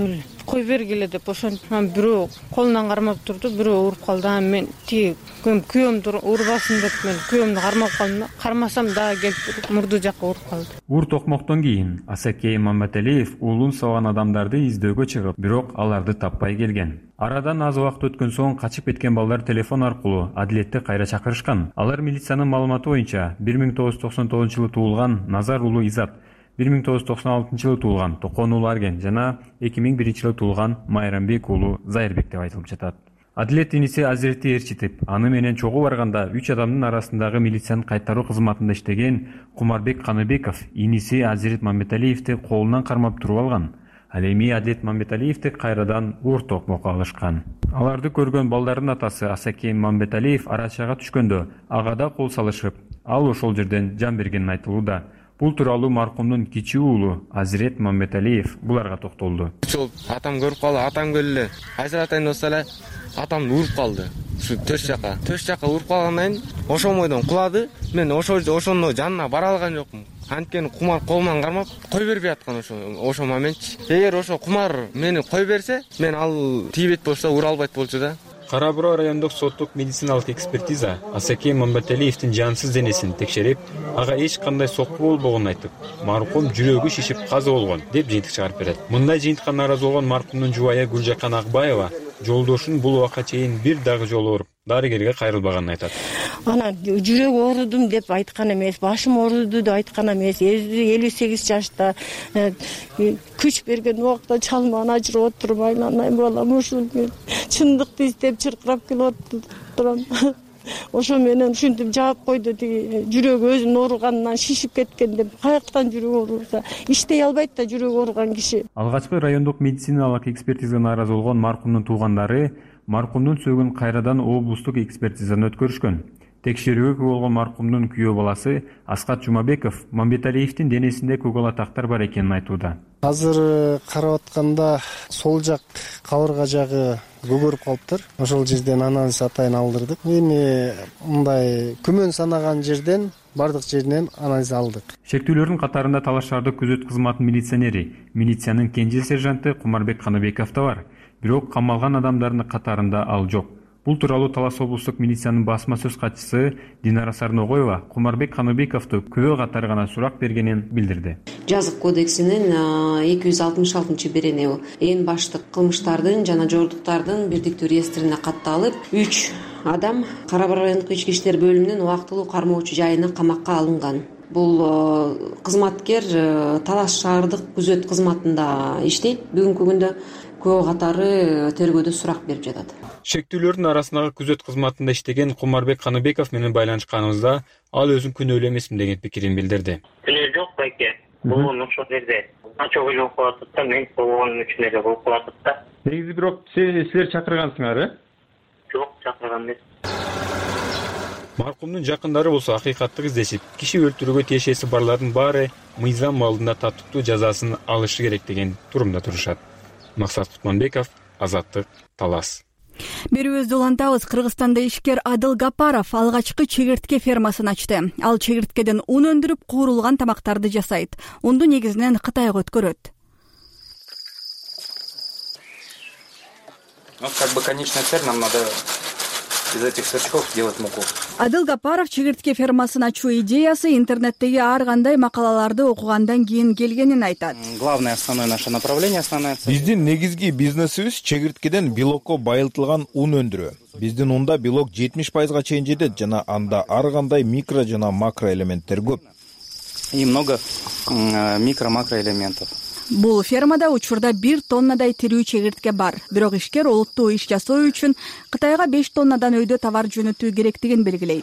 кой бергиле деп ошентип бирөө колунан кармап турду, бирөө уруп калды. Мен тиги күйөөмдү урбасын деп мен күйөөмдү кармап калдым да, кармасам дагы келип мурду жакка уруп калды. Ур токмоктон кийин Асакей Мамбеталиев уулун согон адамдарды издөөгө чыгып, бирок аларды таппай келген. Арадан аз убакыт өткөн соң качып кеткен балдар телефон аркылуу адилетти кайра чакырышкан. Алар милициянын маалыматы боюнча 1999-жылы туулган Назар уулу Изат, 1996-жылы туулган Токон уулу Арген жана 2001-жылы туулган Майрамбек уулу Зайырбек деп айтылып жатат. Адилет иниси Азиретти ээрчитип, аны менен чогуу барганда 3 адамдын арасындагы милициянын кайтаруу кызматында иштеген Кумарбек Каныбеков иниси Азирет Мамбеталиевди колунан кармап туруп алган. Ал эми Адилет Мамбеталиевди кайрадан ур токмокко алышкан. Аларды көргөн балдардын атасы Асакей Мамбеталиев арачага түшкөндө ага да кол салышып, ал ошол жерден жан бергенин айтылууда. Бул тууралуу маркумдун кичүү уулу Азирет Мамбеталиев буларга токтолду. Атам көрүп калды, атам келди. Айсар атайын болсо эле атамды уруп калды. Ушу төш жака уруп калгандан кийин ошол бойдон кулады. Мен ошону жанына бара алган жокмун. Анткени кумар колуман кармап кой бербей аткан ошол моментчи. Эгер ошо кумар мени кой берсе, мен ал тийбейт болсо ура албайт болчу да. Кара Буруу райондук соттук медициналык экспертиза Асакей Мамбеталиевдин жансыз денесин текшерип, ага эч кандай сокку болбогонун айтып, маркум жүрөгү шишип каза болгон деп жыйынтык чыгарып берет. Мындай жыйынтыкка нааразы болгон маркумдун жубайы Гүлжакан Акбаева жолдошун бул убакка чейин бир дагы жолу ооруп, дарыгерге кайрылбаганын айтат. Анан жүрөк оорудум деп айткан эмес, башым ооруду деп айткан эмес. 58 жашта күч берген убакта чалманы ажырып отуруп айланайын балам, ушул чындыкты издеп чыркырап келип турам. Ошо менен ушинтип жаап койду, тиги жүрөгү өзүнүн ооруганынан шишип кеткен деп. Каяктан жүрөк ооруса, иштей албайт да жүрөк ооруган киши. Алгачкы райондук медициналык экспертизага нааразы болгон маркумдун туугандары маркумдун сөөгүн кайрадан облустук экспертизадан өткөрүшкөн. Текшерүүгө күбө болгон маркумдун күйөө баласы Аскат Жумабеков Мамбеталиевдин денесинде көк алатактар бар экенин айтууда. Азыр карап атканда сол жак кабырга жагы көгөрүп калыптыр. Ошол жерден анализ атайын алдырдык. Эми мындай күмөн санаган жерден бардык жеринен анализ алдык. Шектүүлөрдүн катарында талаш шаардык күзөт кызматынын милиционери, милициянын кенже сержанты Кумарбек Каныбеков да бар. Бирок камалган адамдардын катарында ал жок. Бул тууралуу Талас облустук милициянын басма сөз катчысы Динара Сарногоева Кумарбек Каныбековду күбө катары гана сурак бергенин билдирди. Жазык кодексинин 266-берени эң баштык кылмыштардын жана жордуктардын бирдиктүү реестрине катталып, 3 адам Кара Буруу райондук ички иштер бөлүмүнүн убактылуу кармоочу жайына камакка алынган. Бул кызматкер Талас шаардык күзөт кызматында иштейт. Бүгүнкү күндө күбө катары тергөөдө сурак берип жатат. Шектүүлөрдүн арасындагы күзөт кызматында иштеген Кумарбек Каныбеков менен байланышканыбызда ал өзүн күнөөлүү эмесмин деген пикирин билдирди. Күнөө жок байке. Бул ошол жерде ачуу жок болуп атат да, мен болгон үчүн эле болуп атат да. Негизи бирок силер чакыргансыңар, Жок, чакырган эмес. Маркумдун жакындары болсо акыйкатты издешип, киши өлтүрүүгө тиешеси барлардын баары мыйзам алдында татыктуу жазасын алышы керек деген турумда турушат. Максат Кутманбеков, Азаттык, Талас. Берүүбүздү улантабыз. Кыргызстанда ишкер Адыл Гапаров алгачкы чегиртке фермасын ачты. Ал чегирткеден ун өндүрүп, куурулган тамактарды жасайт. Унду негизинен Кытайга өткөрөт. Конечная цель, нам надо из этих сверчков делать муку. Адыл Гапаров чегиртке фермасын ачуу идеясы интернеттеги ар кандай макалаларды окугандан кийин келгенин айтат. Главное, основное наше направление, основная цель. Биздин негизги бизнесибиз чегирткеден белокко байылтылган ун өндүрүү. Биздин унда белок 70% чейин жетет жана анда ар кандай микро жана макро элементтер көп. И много микро-макроэлементов. Бул фермада учурда 1 тоннадай тирүү чегиртке бар. Бирок ишкер олуттуу иш жасоо үчүн Кытайга 5 тоннадан өйдө товар жөнөтүү керектигин белгилейт.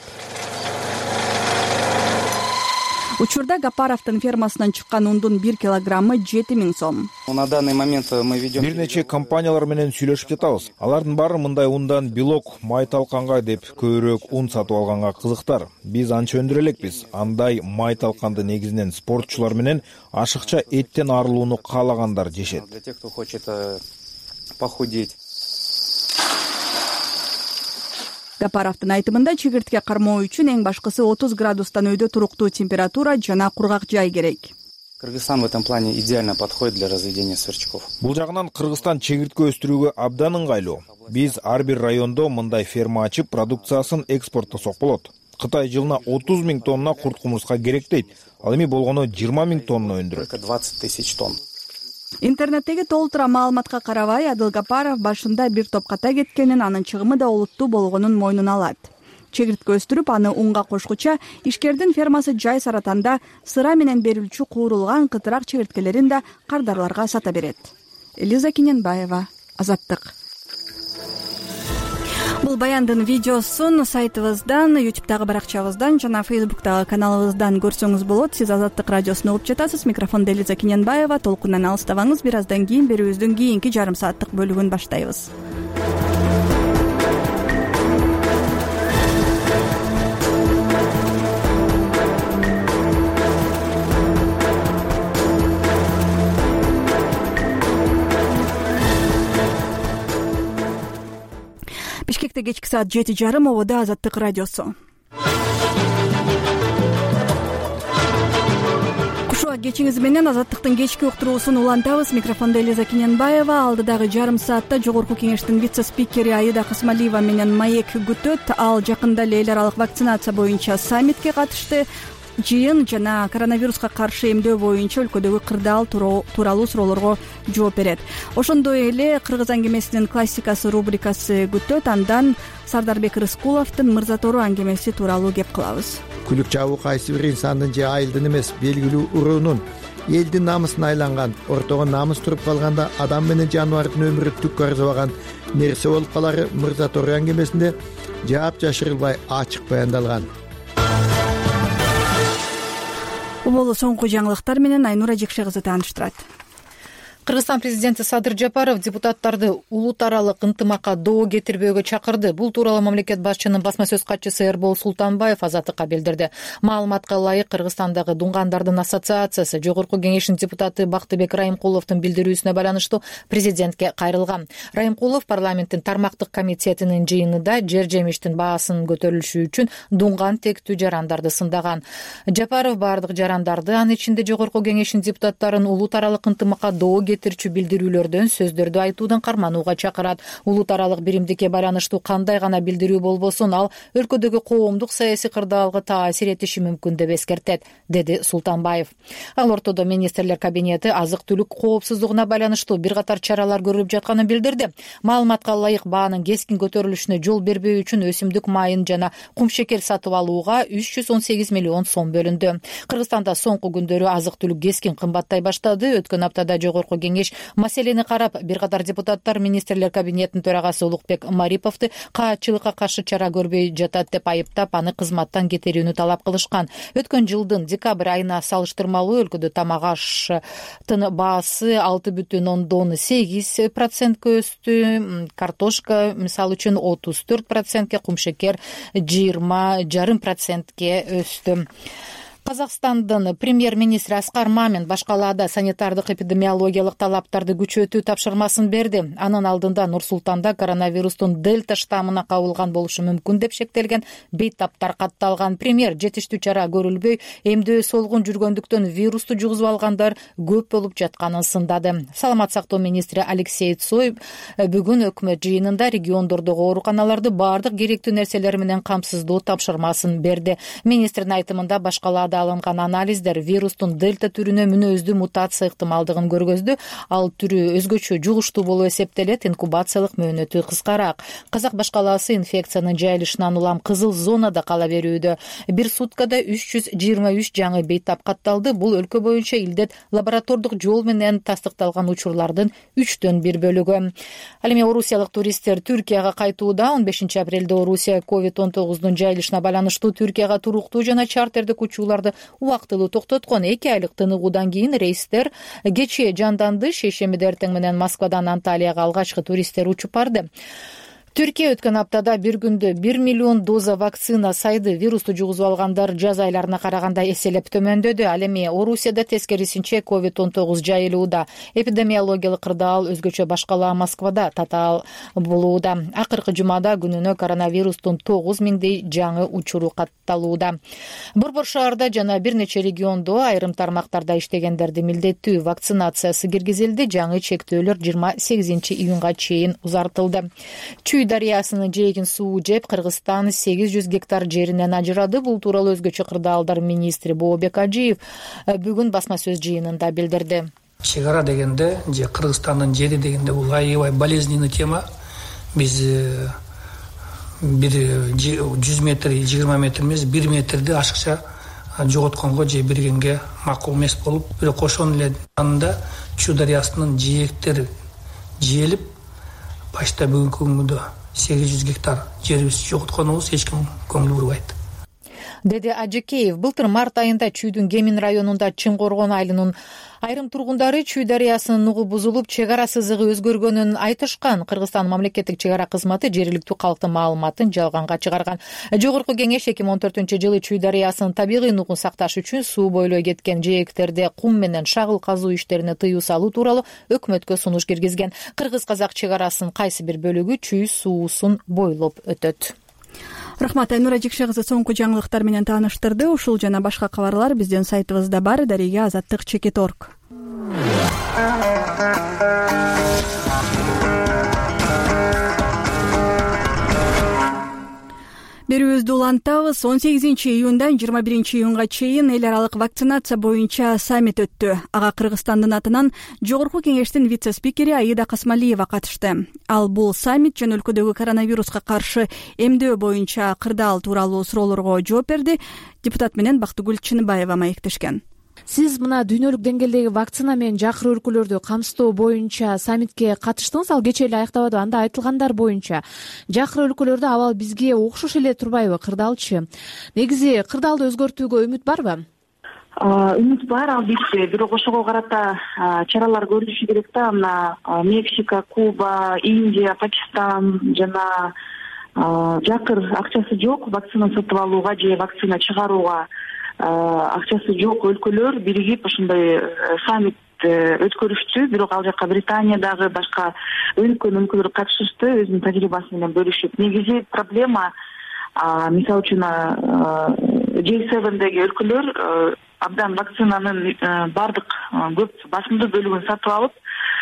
Учурда Гапаровдун фермасынан чыккан ундун 1 килограммы 7000 сом. На данный момент мы ведем... Бир нече компаниялар менен сүйлөшүп жатабыз. Алардын баары мындай ундан белок, май талканга деп көбүрөөк ун сатып алганга кызыктар. Биз анча өндүрө элекпиз. Андай май талканды негизинен спортчулар менен ашыкча эттен арылууну каалагандар жешет. Для тех, кто хочет похудеть. Гапаровдун айтымында чегиртке кармоо үчүн эң башкысы 30 градустан өйдө туруктуу температура жана кургак жай керек. Кыргызстан в этом плане идеально подходит для разведения сверчков. Бул жагынан Кыргызстан чегиртке өстүрүүгө абдан ыңгайлуу. Биз ар бир райондо мындай ферма ачып, продукциясын экспорттосок болот. Кытай жылына 30 000 тонна курт кумурска керек дейт. Ал эми болгону 20 000 тонна өндүрөт. 20 000 тонн. Интернеттеги толтура маалыматка карабай, Адыл Гапаров башында бир топ ката кеткенин, анын чыгымы да олуттуу болгонун мойнуна алат. Чегиртке өстүрүп, аны унга кошкуча, ишкердин фермасы жай Саратанда сыра менен берилчү куурулган кытырак чегирткелерин да кардарларга сата берет. Элиза Киненбаева, Азаттык. Бул баяндын видеосун сайтыбыздан, YouTube'дагы баракчабыздан жана Facebook'дагы каналыбыздан көрсөңүз болот. Сиз Азаттык радиосун угуп жатасыз. Микрофондо Элиза Киненбаева. Толкундан алыстабаңыз. Бир аздан кийин берүүбүздүн кийинки жарым сааттык бөлүгүн баштайбыз. Бишкекте кечки саат 7:30, ободо Азаттык радиосу. Кушуа кечиңиз менен Азаттыктын кечки уктуруусун улантабыз. Микрофондо Элиза Киненбаева. Алдыдагы жарым саатта Жогорку кеңештин вице-спикери Аида Касмалиева менен маек күтөт. Ал жакында эле эл аралык вакцинация боюнча саммитке катышты. Жыйын жана коронавируска каршы эмдөө боюнча өлкөдөгү кырдаал тууралуу суроолорго жооп берет. Ошондой эле Кыргыз аңгемесинин классикасы рубрикасы күтөт. Андан Сардарбек Рыскуловдун Мырза Тору аңгемеси тууралуу кеп кылабыз. Күлүк чабуу кайсы бир инсандын же айылдын эмес, белгилүү уруунун элдин намысына айланган, ортого намыс туруп калганда адам менен жаныбардын өмүрү түк арзыбаган нерсе болуп калары Мырза Тору аңгемесинде жаап жашырылбай ачык баяндалган. Болу соңку жаңылыктар менен Айнура Жекше кызы тааныштырат. Кыргызстан президенти Садыр Жапаров депутаттарды улут аралык ынтымакка доо кетирбөөгө чакырды. Бул тууралуу мамлекет башчынын басма сөз катчысы Эрбол Султанбаев Азаттыкка билдирди. Маалыматка ылайык Кыргызстандагы дунгандардын ассоциациясы Жогорку кеңештин депутаты Бактыбек Райымкуловдун билдирүүсүнө байланыштуу президентке кайрылган. Райымкулов парламенттин тармактык комитетинин жыйынында жер жемиштин баасын көтөрүлүшү үчүн дунган тектүү жарандарды сындаган. Жапаров бардык жарандарды, анын ичинде Жогорку кеңештин депутаттарын улут аралык ынтымакка доо кетирчү билдирүүлөрдөн сөздөрдү айтуудан карманууга чакырат. Улут аралык биримдикке байланыштуу кандай гана билдирүү болбосун, ал өлкөдөгү коомдук саясий кырдаалга таасир этиши мүмкүн деп эскертет, деди Султанбаев. Ал ортодо министрлер кабинети азык-түлүк коопсуздугуна байланыштуу бир катар чаралар көрүлүп жатканын билдирди. Маалыматка ылайык баанын кескин көтөрүлүшүнө жол бербөө үчүн өсүмдүк майын жана кумшекер сатып алууга 318 миллион сом бөлүндү. Кыргызстанда соңку күндөрү азык-түлүк кескин кымбаттай баштады. Өткөн аптада Жогорку кеңеш маселени карап, бир катар депутаттар министрлер кабинетинин төрагасы Улукбек Мариповду каатчылыкка каршы чара көрбөй жатат деп айыптап, аны кызматтан кетирүүнү талап кылышкан. Өткөн жылдын декабрь айына салыштырмалуу өлкөдө тамак аштын баасы 6,8% өстү. Картошка мисалы үчүн 34%, кумшекер 20,5% өстү. Казакстандын премьер-министри Аскар Мамин башкалаада санитардык эпидемиологиялык талаптарды күчөтүү тапшырмасын берди. Анын алдында Нур Султанда коронавирустун дельта штаммына кабылган болушу мүмкүн деп шектелген бейтаптар катталган. Премьер жетиштүү чара көрүлбөй, эмдөө солгун жүргөндүктөн вирусту жугузуп алгандар көп болуп жатканын сындады. Саламат сактоо министри Алексей Цой бүгүн өкмөт жыйынында региондордогу ооруканаларды бардык керектүү нерселер менен камсыздоо тапшырмасын берди. Министрдин айтымында башкалаада алынган анализдер вирустун дельта түрүнө мүнөздүү мутация ыктымалдыгын көргөздү. Ал түрү өзгөчө жугуштуу болуп эсептелет, инкубациялык мөөнөтү кыскараак. Казак башкалаасы инфекциянын жайылышынан улам кызыл зонада кала берүүдө. Бир суткада 323 жаңы бейтап катталды. Бул өлкө боюнча илдет лаборатордук жол менен тастыкталган учурлардын 3/1 бөлүгү. Ал эми орусиялык туристтер Түркияга кайтууда. 15 апрелде Орусия COVID-19 жайылышына байланыштуу Түркияга туруктуу жана чартердик учууларды убактылуу токтоткон. 2 айлык тыныгуудан кийин рейстер кечээ жанданды. Шейшембиде эртең менен Москвадан Анталияга алгачкы туристтер учуп барды. Түркия өткөн аптада бир күндө 1 миллион доза вакцина сайды. Вирусту жугузуп алгандар жаз айларына караганда эселеп төмөндөдү. Ал эми Орусияда тескерисинче COVID-19 жайылууда. Эпидемиологиялык кырдаал өзгөчө башкала Москвада татаал болууда. Акыркы жумада күнүнө коронавирустун 9000дей жаңы учуру катталууда. Борбор шаарда жана бир нече региондо айрым тармактарда иштегендерди милдеттүү вакцинациясы киргизилди. Жаңы чектөөлөр 28 июнга чейин узартылды. Чүй дарыясынын жээгин суу жеп, Кыргызстан 800 гектар жеринен ажырады. Бул тууралуу өзгөчө кырдаалдар министри Бообек Ажиев бүгүн басма сөз жыйынында билдирди. Чек ара дегенде же Кыргызстандын жери дегенде бул аябай болезненный тема. Биз бир 100 метр, 20 метр эмес, 1 метрди ашыкча жоготконго же бергенге макул эмес болуп, бирок ошонун эле жанында Чүй дарыясынын жээктери жээлип, башта бүгүнкү күндө 800 гектар жерибиз жоготконубуз эч ким көңүл бурбайт, деди Ажыкеев. Былтыр март айында Чүйдүн Кемин районунда Чын Коргон айылынын айрым тургундары Чүй дарыясынын нугу бузулуп, чек ара сызыгы өзгөргөнүн айтышкан. Кыргызстан мамлекеттик чек ара кызматы жергиликтүү калктын маалыматын жалганга чыгарган. Жогорку кеңеш 2014-жылы Чүй дарыясынын табигый нугун сакташ үчүн суу бойлой кеткен жээктерде кум менен шагыл казуу иштерине тыюу салуу тууралуу өкмөткө сунуш киргизген. Кыргыз-казак чек арасынын кайсы бир бөлүгү Чүй суусун бойлоп өтөт. Рахмат, Айнура Жекше кызы соңку жаңылыктар менен тааныштырды. Ушул жана башка кабарлар биздин сайтыбызда бар. Дарыга Азаттык.org. Берүүбүздү улантабыз. 18 июндан 21 июнга чейин эл аралык вакцинация боюнча саммит өттү. Ага Кыргызстандын атынан Жогорку кеңештин вице-спикери Аида Касмалиева катышты. Ал бул саммит жана өлкөдөгү коронавируска каршы эмдөө боюнча кырдаал тууралуу суроолорго жооп берди. Депутат менен Бактыгүл Чыныбаева маектешкен. Сиз мына дүйнөлүк деңгээлдеги вакцина менен жакыр өлкөлөрдү камсыздоо боюнча саммитке катыштыңыз. Ал кечээ эле аяктабады. Анда айтылгандар боюнча жакыр өлкөлөрдө абал бизге окшош эле турбайбы кырдаалчы? Негизи кырдаалды өзгөртүүгө үмүт барбы? Үмүт бар, албетте. Бирок ошого карата чаралар көрүлүшү керек да. Мына Мексика, Куба, Индия, Пакистан жана жакыр акчасы жок вакцина сатып алууга же вакцина чыгарууга акчасы жок өлкөлөр биригип ошондой саммит өткөрүштү. Бирок ал жака Британия дагы башка өнүккөн өлкөлөр катышышты, өзүнүн тажрыйбасы менен бөлүшүп. Негизи проблема мисалы үчүн G7деги өлкөлөр абдан вакцинанын бардык көп басымдуу бөлүгүн сатып алып,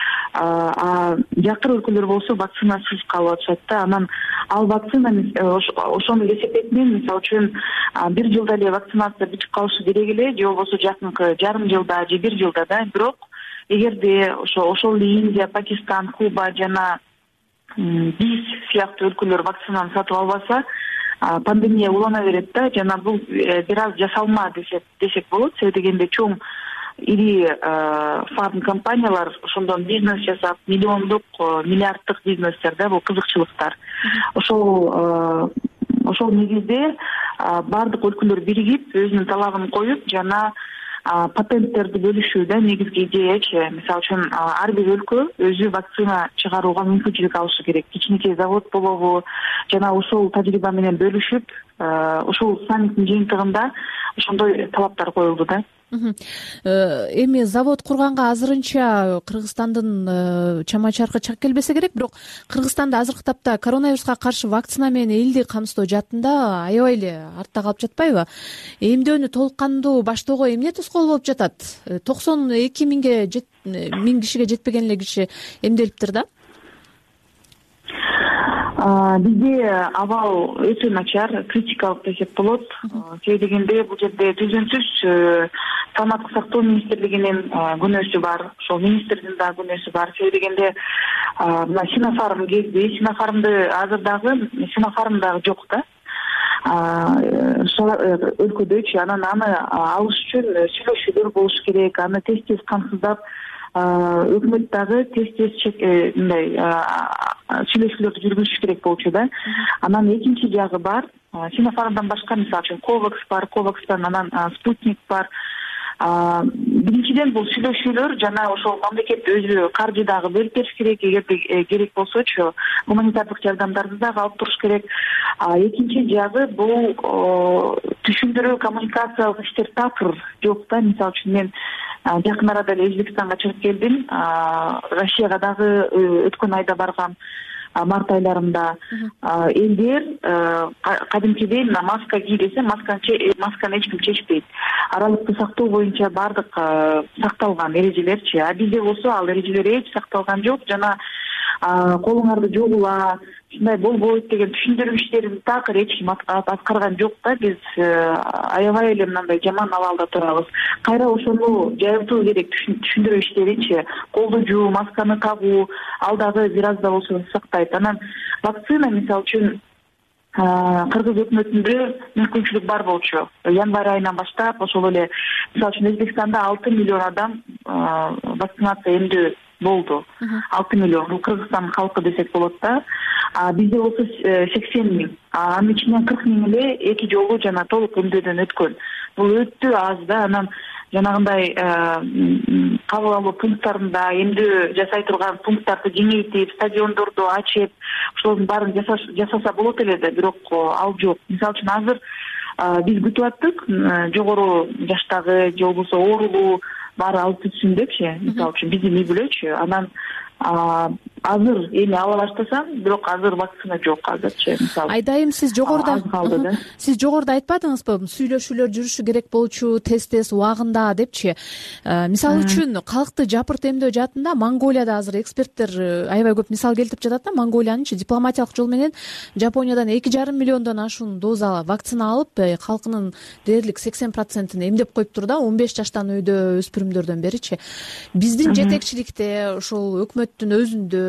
жакыр өлкөлөр болсо вакцинасыз калып атышат да. Анан ал вакцина ошонун эсепет менен мисалы үчүн бир жылда эле вакцинация бүтүп калышы керек эле, же болбосо жакынкы жарым жылда же бир жылда да. Бирок эгерде ошол эле Индия, Пакистан, Куба жана биз сыяктуу өлкөлөр вакцинаны сатып албаса, пандемия улана берет да. Жана бул бир аз жасалма десек болот. Себеби дегенде чоң ири фарм компаниялар ошондон бизнес жасап, миллиондук, миллиарддык бизнестер да, бул кызыкчылыктар. Ошол негизде бардык өлкөлөр биригип өзүнүн талабын коюп жана патенттерди бөлүшүү да негизги идеячы. Мисалы үчүн ар бир өлкө өзү вакцина чыгарууга мүмкүнчүлүк алышы керек. Кичинекей завод болобу жана ошол тажрыйба менен бөлүшүп, ошол саммиттин жыйынтыгында ошондой талаптар коюлду да. Эми завод курганга азырынча Кыргызстандын чама-чаркы чак келбесе керек, бирок Кыргызстанда азыркы тапта коронавируска каршы вакцина менен элди камсыздоо жаатында аябай эле артта калып жатпайбы? Эмдөөнү толук кандуу баштоого эмне тоскоол болуп жатат? 92 миң кишиге жетпеген эле киши эмделиптир да. Бизде абал өтө начар, критикалык десек болот. Себеби дегенде бул жерде түзүнсүз саламаттык сактоо министрлигинин күнөөсү бар, ошол министрдин да күнөөсү бар. Себеби дегенде мына Синофарм кезди, Синофармды азыр дагы Синофарм дагы жок да. Өлкөдөчү анан аны алыш үчүн сүйлөшүүлөр болуш керек, аны тез камсыздап өкмөт дагы тез мындай сүйлөшүүлөрдү жүргүзүш керек болчу да. Анан экинчи жагы бар. Синофармдан башка мисалы үчүн Ковакс бар, Ковакстан анан Спутник бар. Биринчиден бул сүйлөшүүлөр жана ошол мамлекет өзү каржы дагы бөлүп бериш керек, эгерде керек болсочу гуманитардык жардамдарды дагы алып туруш керек. Экинчи жагы бул түшүндүрүү коммуникациялык иштер такыр жок да. Мисалы үчүн мен жакын арада эле Өзбекстанга чыгып келдим, Россияга дагы өткөн айда баргам. Март айларында элдер кадимкидей маска кий десе масканы эч ким чечпейт. Аралыкты сактоо боюнча баардык сакталган эрежелерчи. А бизде болсо ал эрежелер эч сакталган жок жана колуңарды жуугула ушундай болбойт деген түшүндүрүү иштерин такыр эч ким аткарган жок да. Биз аябай эле мындай жаман абалда турабыз. Кайра ошону жайылтуу керек, түшүндүрүү иштеринчи. Колду жуу, масканы тагуу, ал дагы бир аз да болсо сактайт. Анан вакцина мисалы үчүн Кыргыз өкмөтүндө мүмкүнчүлүк бар болчу. Январь айынан баштап ошол эле мисалы үчүн Өзбекстанда 6 миллион адам вакцинация эмдөө болду. 6 миллион. Бул Кыргызстандын халкы десек болот да. Бизде болсо 80 миң. Анын ичинен 40 миң эле эки жолу жана толук эмдөөдөн өткөн. Бул өтө аз да. Анан жанагындай кабыл алуу пункттарында эмдөө жасай турган пункттарды кеңейтип, стадиондорду ачып, ошолордун баарын жасаса болот эле да, бирок ал жок. Мисалы үчүн азыр биз күтүп аттык, жогору жаштагы же болбосо оорулуу баары алып түшсүн депчи, мисалы үчүн биздин үй бүлөчү. Анан азыр эми ала баштасам, бирок азыр вакцина жок азырчы. Мисалы Айдайым, сиз жогоруда айтпадыңызбы, сүйлөшүүлөр жүрүшү керек болчу, тез убагында депчи. Мисалы үчүн калкты жапырт эмдөө жаатында Монголияда азыр эксперттер аябай көп мисал келтирип жатат да. Монголиянынчы дипломатиялык жол менен Жапониядан 2,5 миллиондон ашуун доза вакцина алып, калкынын дээрлик 80%-ин эмдеп коюптур да, 15 жаштан өйдө өспүрүмдөрдөн беричи. Биздин жетекчиликте, ошол өкмөттүн өзүндө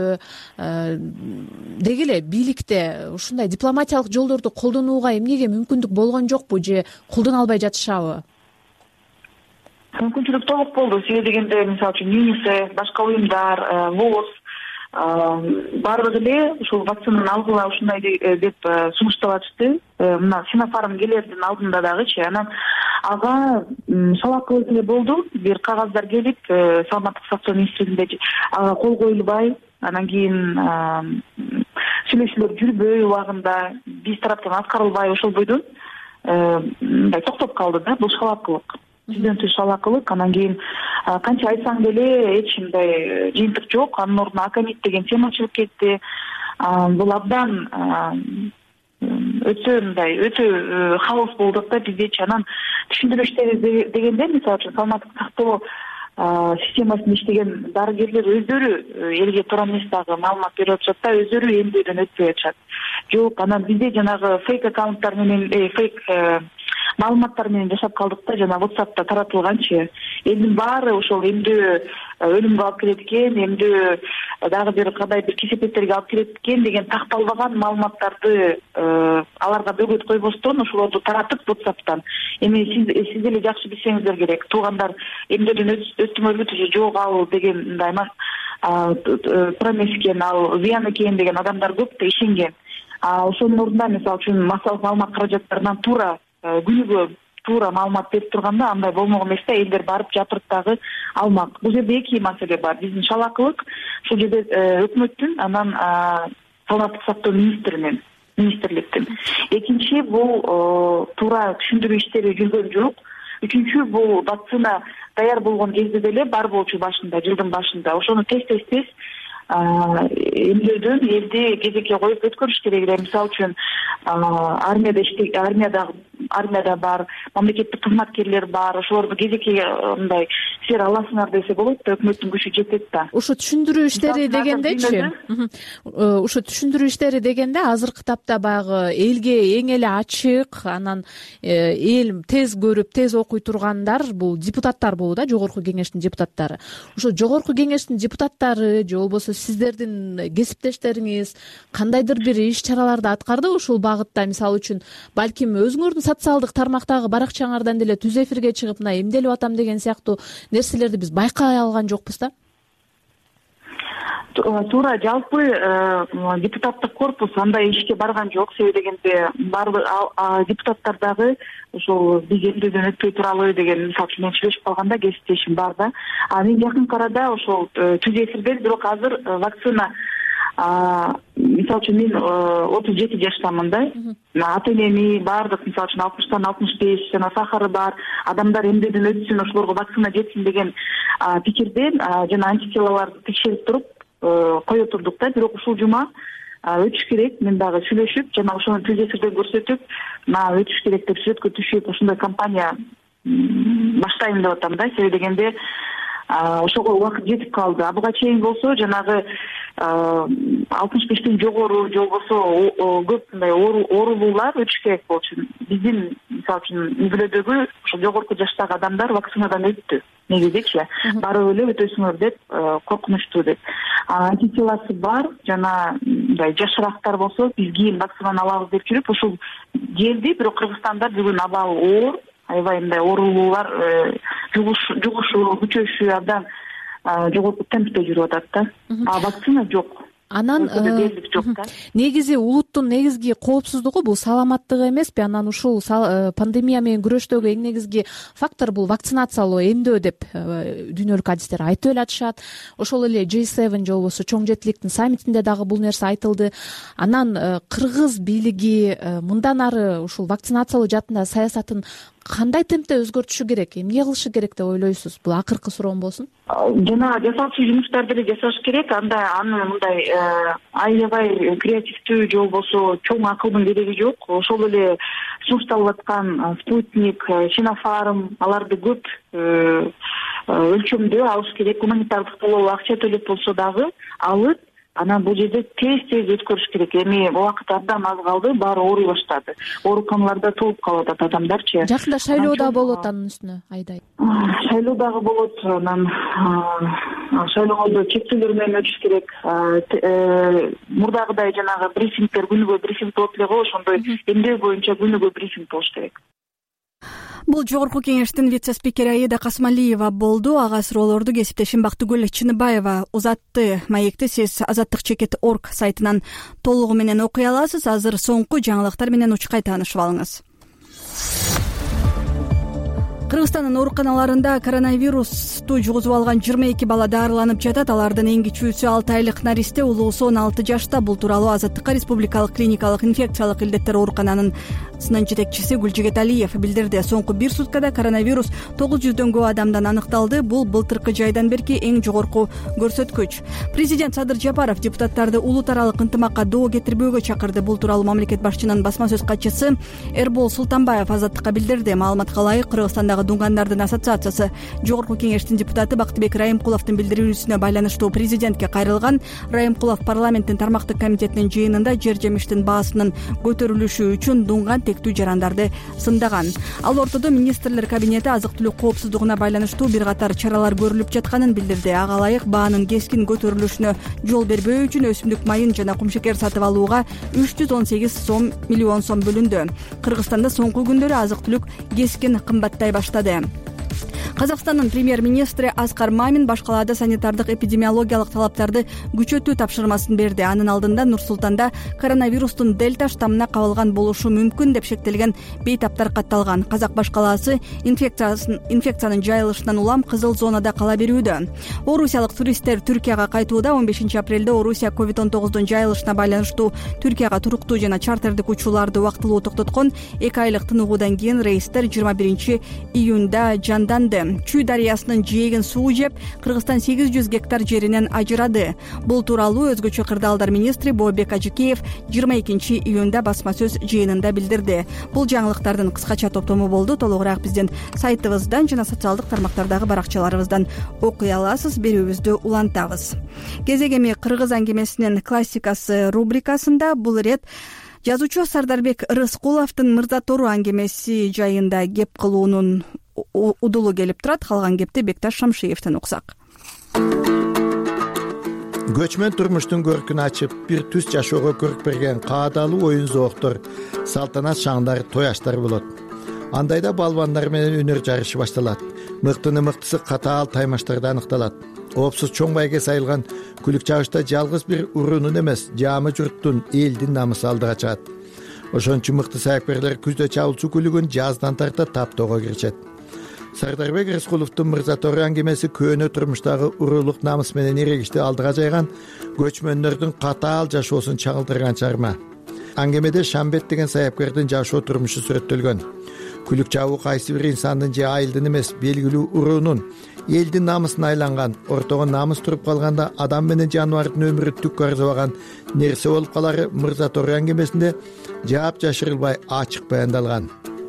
деги эле бийликте ушундай дипломатиялык жолдорду колдонууга эмнеге мүмкүндүк болгон жокпу же колдоно албай жатышабы? Мүмкүнчүлүк толук болду. Себеби дегенде, мисалы үчүн ЮНИСЕФ, башка уюмдар, ВОЗ баардыгы эле ушул вакцинаны алгыла ушундай деп сунуштап атышты. Мына Синофарм келердин алдында дагычы. Анан ага шалакылык эле болду. Бир кагаздар келип, саламаттык сактоо министрлигинде ага кол коюлбай, анан кийин сүйлөшүүлөр жүрбөй убагында биз тараптан аткарылбай ошол бойдон мындай токтоп калды да. Бул шалакылык. Сизден тыш шалакылык. Анан кийин канча айтсаң деле эч мындай жыйынтык жок. Анын ордуна акамит деген тема чыгып кетти. Бул абдан өтө хаос болдук да биздечи. Анан түшүндүрүү иштери дегенде, мисалы үчүн саламаттык сактоо системасында иштеген дарыгерлер өздөрү элге туура эмес дагы маалымат берип атышат да, өздөрү эмдөөдөн өтпөй атышат. Жок, анан бизде жанагы фейк аккаунттар менен фейк маалыматтар менен жашап калдык да, жана WhatsApp'та таратылганчы. Элдин баары ошол эмдөө өлүмгө алып келет экен, эмдөө дагы бир кандай бир кесепеттерге алып келет экен деген такталбаган маалыматтарды аларга бөгөт койбостон ошолорду таратып WhatsApp'тан. Эми сиз деле жакшы билсеңиздер керек. Туугандар эмдөөдөн өттүңөрбү же жок ал деген мындай туура эмес экен, ал зыян экен деген адамдар көп да ишенген. Ошонун ордуна мисалы үчүн массалык маалымат каражаттарынан туура күнүгө туура маалымат берип турганда андай болмок эмес да, элдер барып жапырт дагы алмак. Бул жерде эки маселе бар. Биздин шалакылык ушул жерде өкмөттүн, анан саламаттык сактоо министрликтин. Экинчи бул туура түшүндүрүү иштери жүргөн жок. Үчүнчү бул вакцина даяр болгон кезде деле бар болчу башында, жылдын башында. Ошону тез эмдөөдөн элди кезекке коюп өткөрүш керек эле. Мисалы үчүн армияда бар, мамлекеттик кызматкерлер бар, ошолорду кезекке мындай силер аласыңар десе болот да, өкмөттүн күчү жетет да. Ушу түшүндүрүү иштери дегендечи, ушу түшүндүрүү иштери дегенде азыркы тапта баягы элге эң эле ачык, анан эл тез көрүп, тез окуй тургандар бул депутаттар болду да, жогорку кеңештин депутаттары. Ошо жогорку кеңештин депутаттары же болбосо сиздердин кесиптештериңиз кандайдыр бир иш-чараларды аткарды ушул багытта? Мисалы үчүн балким өзүңөрдүн социалдык тармактагы баракчаңардан деле түз эфирге чыгып мына эмделип атам деген сыяктуу нерселерди биз байкай алган жокпуз да? туура жалпы депутаттык корпус андай ишке барган жок. Себеби дегенде баардык депутаттар дагы ошол биз эмдөөдөн өтпөй туралы деген мисалы үчүн мен сүйлөшүп калганда кесиптешим бар да. Мен жакынкы арада ошол түз эфирде бирок азыр вакцина мисалы үчүн мен 37 жаштамын да. Ата энеми баардык мисалы үчүн 60-тан 65 жана сахары бар адамдар эмдөөдөн өтсүн, ошолорго вакцина жетсин деген пикирден жана антителолорду текшерип туруп кое турдук да. Бирок ушул жума өтүш керек. Мен дагы сүйлөшүп жана ошону түз эфирде көрсөтүп, өтүш керек деп сүрөткө түшүп ушундай кампания баштайм деп атам да. Себеби дегенде ошого убакыт жетип калды. Буга чейин болсо жанагы 65-тен жогору же болбосо көп мындай оорулуулар өтүш керек болчу. Биздин мисалы үчүн үй-бүлөдөгү ошо жогорку жаштагы адамдар вакцинадан өттү. Негизичи барып эле өтөсүңөр деп коркунучтуу деп. Антителосы бар жана мындай жашырактар болсо биз кийин вакцинаны алабыз деп жүрүп ушул келди. Бирок Кыргызстанда бүгүн абал оор, аябай мындай оорулуулар жугушу, күчөшү абдан жогорку темпте жүрүп атат да. Вакцина жок. Анан негизи улуттун негизги коопсуздугу бул саламаттыгы эмеспи? Анан ушул пандемия менен күрөштөгү эң негизги фактор бул вакцинациялоо, эмдөө деп дүйнөлүк адистер айтып эле атышат. Ошол эле G7 же болбосо чоң жетиликтин саммитинде дагы бул нерсе айтылды. Анан кыргыз бийлиги мындан ары ушул вакцинациялоо жаатындагы саясатын кандай темпте өзгөртүшү керек, эмне кылышы керек деп ойлойсуз? Бул акыркы суроом болсун. Жана жасалчу жумуштарды эле жасаш керек. Аны мындай аябай креативдүү же болбосо чоң акылдын кереги жок. Ошол эле сунушталып аткан Спутник, Синофарм аларды көп өлчөмдө алыш керек. Гуманитардык толоо акча төлөп болсо дагы алып, анан бул жерде тез өткөрүш керек. Эми убакыт абдан аз калды, баары ооруй баштады. Ооруканаларда толуп калып атат адамдарчы. Жакында шайлоо да болот анын үстүнө, айдай. Шайлоо дагы болот. Анан шайлоодо чектөөлөр менен өтүш керек. Мурдагыдай жанагы брифингдер күнүгө брифинг болот эле го, ошондой эмдөө боюнча күнүгө брифинг болуш керек. Бул жогорку кеңештин вице-спикери Аида Касымалиева болду. Ага суроолорду кесиптешим Бактыгүл Чыныбаева узатты. Маекти сиз azattik.org сайтынан толугу менен окуй аласыз. Азыр соңку жаңылыктар менен учкай таанышып алыңыз. Кыргызстандын ооруканаларында коронавирусту жугузуп алган 22 бала дарыланып жатат. Алардын эң кичүүсү 6 айлык наристе, улуусу 16 жашта. Бул тууралуу Азаттыкка Республикалык клиникалык инфекциялык илдеттер оорукананын жетекчиси Гүлжигет Алиев билдирди. Соңку бир суткада коронавирус 900дөн көп адамдан аныкталды. Бул былтыркы жайдан берки эң жогорку көрсөткүч. Президент Садыр Жапаров депутаттарды улут аралык ынтымакка доо кетирбөөгө чакырды. Бул тууралуу мамлекет башчынын басма сөз катчысы Эрбол Султанбаев Азаттыкка билдирди. Маалыматка ылайык, Кыргызстандагы Дунгандардын ассоциациясы жогорку кеңештин депутаты Бактыбек Райымкуловдун билдирүүсүнө байланыштуу президентке кайрылган. Райымкулов парламенттин тармактык комитетинин жыйынында жер жемиштин баасынын көтөрүлүшү үчүн дунган тектүү жарандарды сындаган. Ал ортодо министрлер кабинети азык-түлүк коопсуздугуна байланыштуу бир катар чаралар көрүлүп жатканын билдирди. Ага ылайык баанын кескин көтөрүлүшүнө жол бербөө үчүн өсүмдүк майын жана кумшекер сатып алууга 318 миллион сом бөлүндү. Кыргызстанда соңку күндөрү азык-түлүк кескин кымбаттай баштады. Казакстандын премьер-министри Аскар Мамин башкалаада санитардык эпидемиологиялык талаптарды күчөтүү тапшырмасын берди. Анын алдында Нур-Султанда коронавирустун дельта штаммына кабылган болушу мүмкүн деп шектелген бейтаптар катталган. Казак башкалаасы инфекциянын жайылышынан улам кызыл зонада кала берүүдө. Орусиялык туристтер Түркияга кайтууда. 15 апрелде Орусия COVID-19 жайылышына байланыштуу Түркияга туруктуу жана чартердик учууларды убактылуу токтоткон. 2 айлык тыныгуудан кийин рейстер 21 июнда жанданды. Чүй дарыясынын жээгин суу жеп, Кыргызстан 800 гектар жеринен ажырады. Бул тууралуу өзгөчө кырдаалдар министри Бообек Ажыкеев 22 июнда басма сөз жыйынында билдирди. Бул жаңылыктардын кыскача топтому болду. Толугураак биздин сайтыбыздан жана социалдык тармактардагы баракчаларыбыздан окуй аласыз. Берүүбүздү улантабыз. Кезек эми Кыргыз аңгемесинин классикасы рубрикасында бул ирет жазуучу Сардарбек Рыскуловдун Мырзатору аңгемеси жайында кеп кылуунун удулу келип турат. Калган кепти Бекташ Шамшиевден уксак. Көчмөн турмуштун көркүн ачып, бир түз жашоого көрк берген каадалуу оюн зооктор, салтанат шаңдар, тояштар болот. Андайда балбандар менен өнөр жарышы башталат. Мыктыны мыктысы катаал таймаштарда аныкталат. Оопсуз чоң байге сайылган күлүк чабышта жалгыз бир уруунун эмес, жаама журттун, элдин намысы алдыга чыгат. Ошон үчүн мыкты саяпкерлер күздө чабылчу күлүгүн жаздан тарта таптоого киришет. Сардарбек Рыскуловдун Мырза Тору аңгемеси көөнө турмуштагы уруулук намыс менен эрегишти алдыга жайган көчмөндөрдүн катаал жашоосун чагылдырган чыгарма. Аңгемеде Шамбет деген саяпкердин жашоо турмушу сүрөттөлгөн. Күлүк чабуу кайсы бир инсандын же айылдын эмес, белгилүү уруунун, элдин намысына айланган, ортого намыс туруп калганда адам менен жаныбардын өмүрү түккө арзыбаган нерсе болуп калары Мырза Тору аңгемесинде жаап жашырылбай ачык баяндалган.